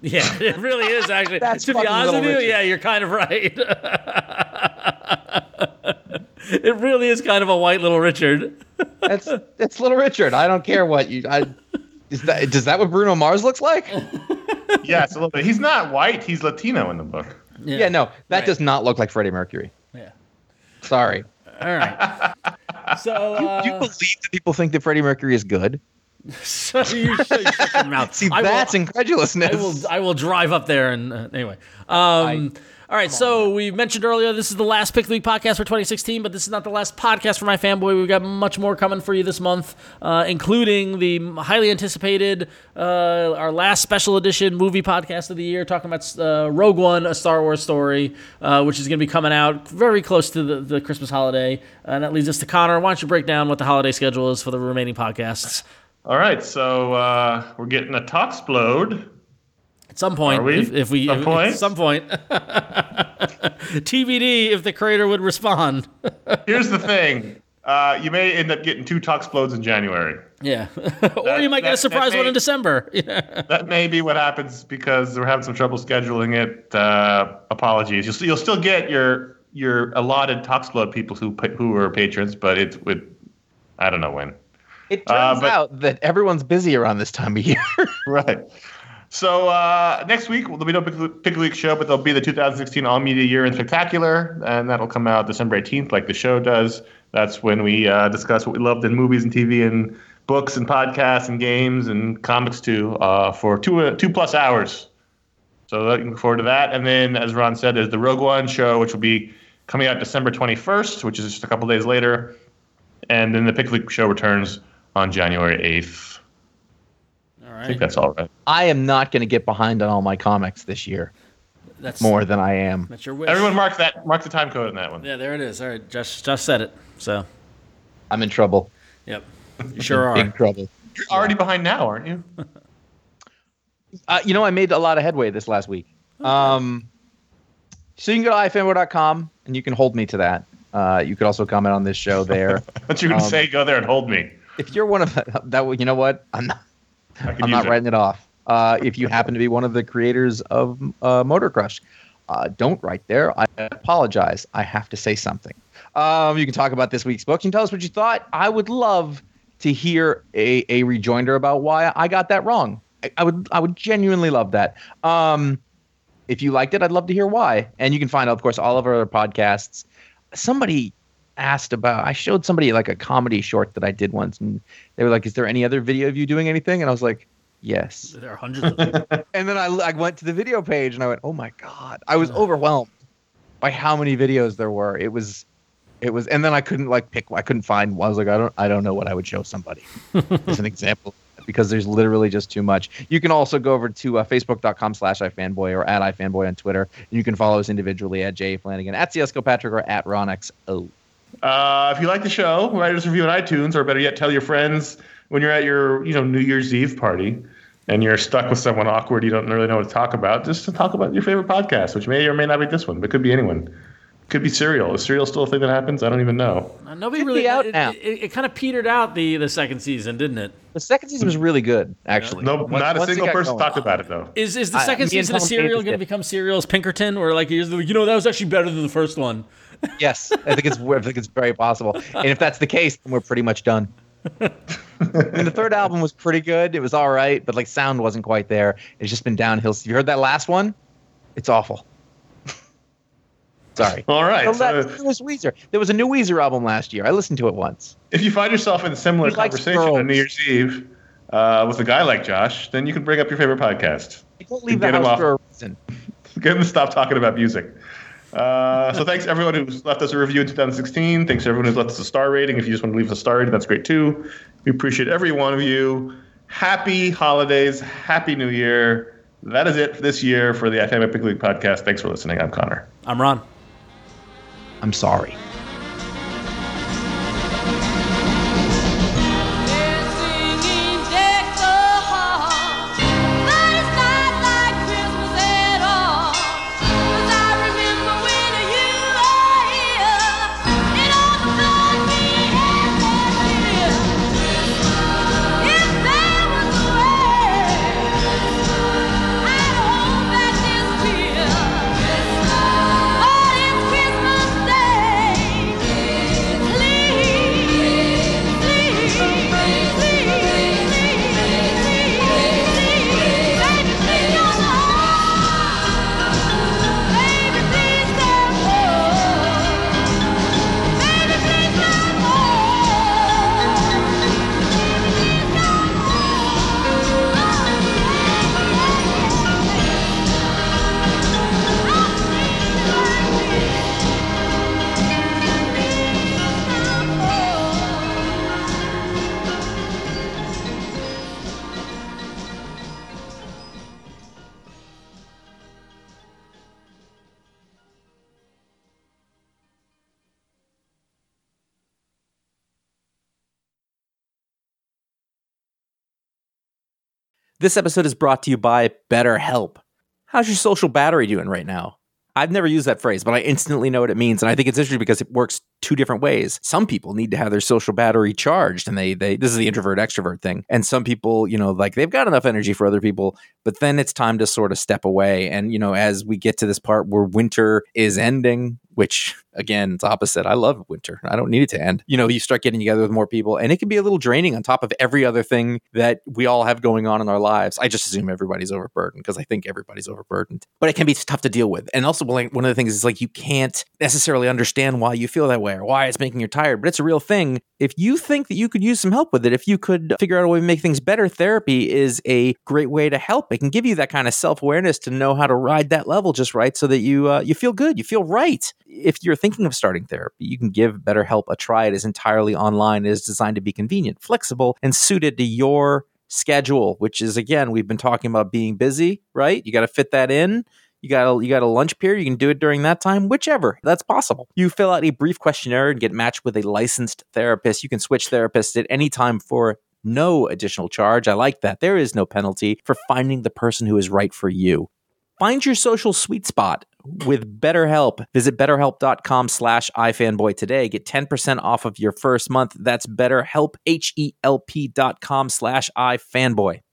Yeah, it really is actually. That's to be fucking honest with Little you, Richard. yeah, you're kind of right. It really is kind of a white Little Richard. That's that's Little Richard. I don't care what you. I, is that does that what Bruno Mars looks like? Yes, a little bit. He's not white. He's Latino in the book. Yeah, no, that Right. does not look like Freddie Mercury. Yeah. Sorry. All right. So, uh, Do you believe that people think that Freddie Mercury is good? so you shut, you shut your mouth. See, I will- that's incredulousness. I will I will drive up there and uh, anyway. Um, all right, so we mentioned earlier this is the last Pick of the Week podcast for twenty sixteen, but this is not the last podcast for My Fanboy. We've got much more coming for you this month, uh, including the highly anticipated uh, our last special edition movie podcast of the year, talking about uh, Rogue One, a Star Wars story, uh, which is going to be coming out very close to the, the Christmas holiday. And that leads us to Connor. Why don't you break down what the holiday schedule is for the remaining podcasts? All right, so uh, we're getting a Talksplode. At some point, Are we? if, if we Some if- point? at some point, T B D if the creator would respond. Here's the thing. Uh, you may end up getting two Talksplodes in January. Yeah, or you might get a that- surprise that one may- in December. Yeah. That may be what happens because we're having some trouble scheduling it. Uh, apologies. You'll, you'll still get your your allotted Talksplode people who pa- who are patrons, but it's with I don't know when. It Uh, turns but- out that everyone's busy around this time of year. Right. So uh, next week there'll be no Pick Pick of the Week show, but there'll be the two thousand sixteen All Media Year in Spectacular, and that'll come out December eighteenth, like the show does. That's when we uh, discuss what we loved in movies and T V and books and podcasts and games and comics too, uh, for two uh, two plus hours. So looking forward to that. And then, as Ron said, there's the Rogue One show, which will be coming out December twenty-first, which is just a couple days later. And then the Pick of the Week show returns on January eighth. All I think right, that's all right. I am not going to get behind on all my comics this year that's more than I am. That's your wish. Everyone mark that mark the time code on that one. Yeah, there it is. All right, just just said it. So, I'm in trouble. yep, you sure are. Big trouble. You're already behind now, aren't you? Uh, you know, I made a lot of headway this last week. Um, so you can go to i fanboy dot com and you can hold me to that. Uh, you could also comment on this show there. But you're gonna Um, say go there and hold me. If you're one of that, you know what? I'm not. I could I'm use not it. writing it off. Uh, if you happen to be one of the creators of uh, Motor Crush, uh, don't write there. I apologize. I have to say something. Um, you can talk about this week's book and tell us what you thought. I would love to hear a, a rejoinder about why I got that wrong. I, I would I would genuinely love that. Um, if you liked it, I'd love to hear why. And you can find, of course, all of our other podcasts. Somebody asked about, I showed somebody like a comedy short that I did once, and they were like, is there any other video of you doing anything? And I was like, yes. There are hundreds of them. And then I, I went to the video page and I went, oh my God. I was overwhelmed by how many videos there were. It was, it was, and then I couldn't like pick, I couldn't find, I was like, I don't, I don't know what I would show somebody as an example, because there's literally just too much. You can also go over to uh, facebook.com slash ifanboy or at ifanboy on Twitter. And you can follow us individually at J Flanagan, at C S Kilpatrick, or at RonXO. Uh, if you like the show, write us a review on iTunes, or better yet, tell your friends when you're at your, you know, New Year's Eve party and you're stuck with someone awkward you don't really know what to talk about. Just to talk about your favorite podcast, which may or may not be this one, but could be anyone. Could be Serial. Is Serial still a thing that happens? I don't even know. Uh, Nobody Should really. be out it, now. It, it, it kind of petered out the the second season, didn't it? The second season was really good, actually. No, Once- not a once it single got person going. talked about it though. Is is the I- second me and season of Tom Serial Davis going to did. become Serial's Pinkerton, or like you're like, you know that was actually better than the first one? Yes, I think it's I think it's very possible. And if that's the case, then we're pretty much done. I mean, the third album was pretty good. It was all right, but like sound wasn't quite there. It's just been downhill. Have you heard that last one? It's awful. Sorry. All right. Well, So that, it was Weezer. There was a new Weezer album last year. I listened to it once. if you find yourself in a similar He likes conversation girls. on New Year's Eve uh, with a guy like Josh, then you can bring up your favorite podcast. You don't leave the Get him house off. for a reason. Get him to stop talking about music. Uh, so thanks everyone who's left us a review in two thousand sixteen. Thanks everyone who's left us a star rating. If you just want to leave us a star rating, that's great too. We appreciate every one of you. Happy holidays. Happy New Year. That is it for this year for the I F A M Pick League podcast. Thanks for listening. I'm Connor. I'm Ron. I'm sorry. If there was a way, I don't This episode is brought to you by BetterHelp. How's your social battery doing right now? I've never used that phrase, but I instantly know what it means. And I think it's interesting because it works two different ways. Some people need to have their social battery charged, and they, they, this is the introvert extrovert thing. And some people, you know, like they've got enough energy for other people, but then it's time to sort of step away. And, you know, as we get to this part where winter is ending, which again, it's opposite. I love winter. I don't need it to end. You know, you start getting together with more people, and it can be a little draining on top of every other thing that we all have going on in our lives. I just assume everybody's overburdened because I think everybody's overburdened, but it can be tough to deal with. And also, like, one of the things is like you can't necessarily understand why you feel that way or why it's making you tired, but it's a real thing. If you think that you could use some help with it, if you could figure out a way to make things better, therapy is a great way to help. It can give you that kind of self-awareness to know how to ride that level just right so that you uh, you feel good, you feel right. If you're thinking of starting therapy, you can give BetterHelp a try. It is entirely online. It is designed to be convenient, flexible, and suited to your schedule, which is, again, we've been talking about being busy, right? You got to fit that in. You got a, you got a lunch period. You can do it during that time, whichever. That's possible. You fill out a brief questionnaire and get matched with a licensed therapist. You can switch therapists at any time for no additional charge. I like that. There is no penalty for finding the person who is right for you. Find your social sweet spot with BetterHelp. Visit betterhelp.com slash ifanboy today. Get ten percent off of your first month. That's BetterHelp, H E L P dot com slash ifanboy.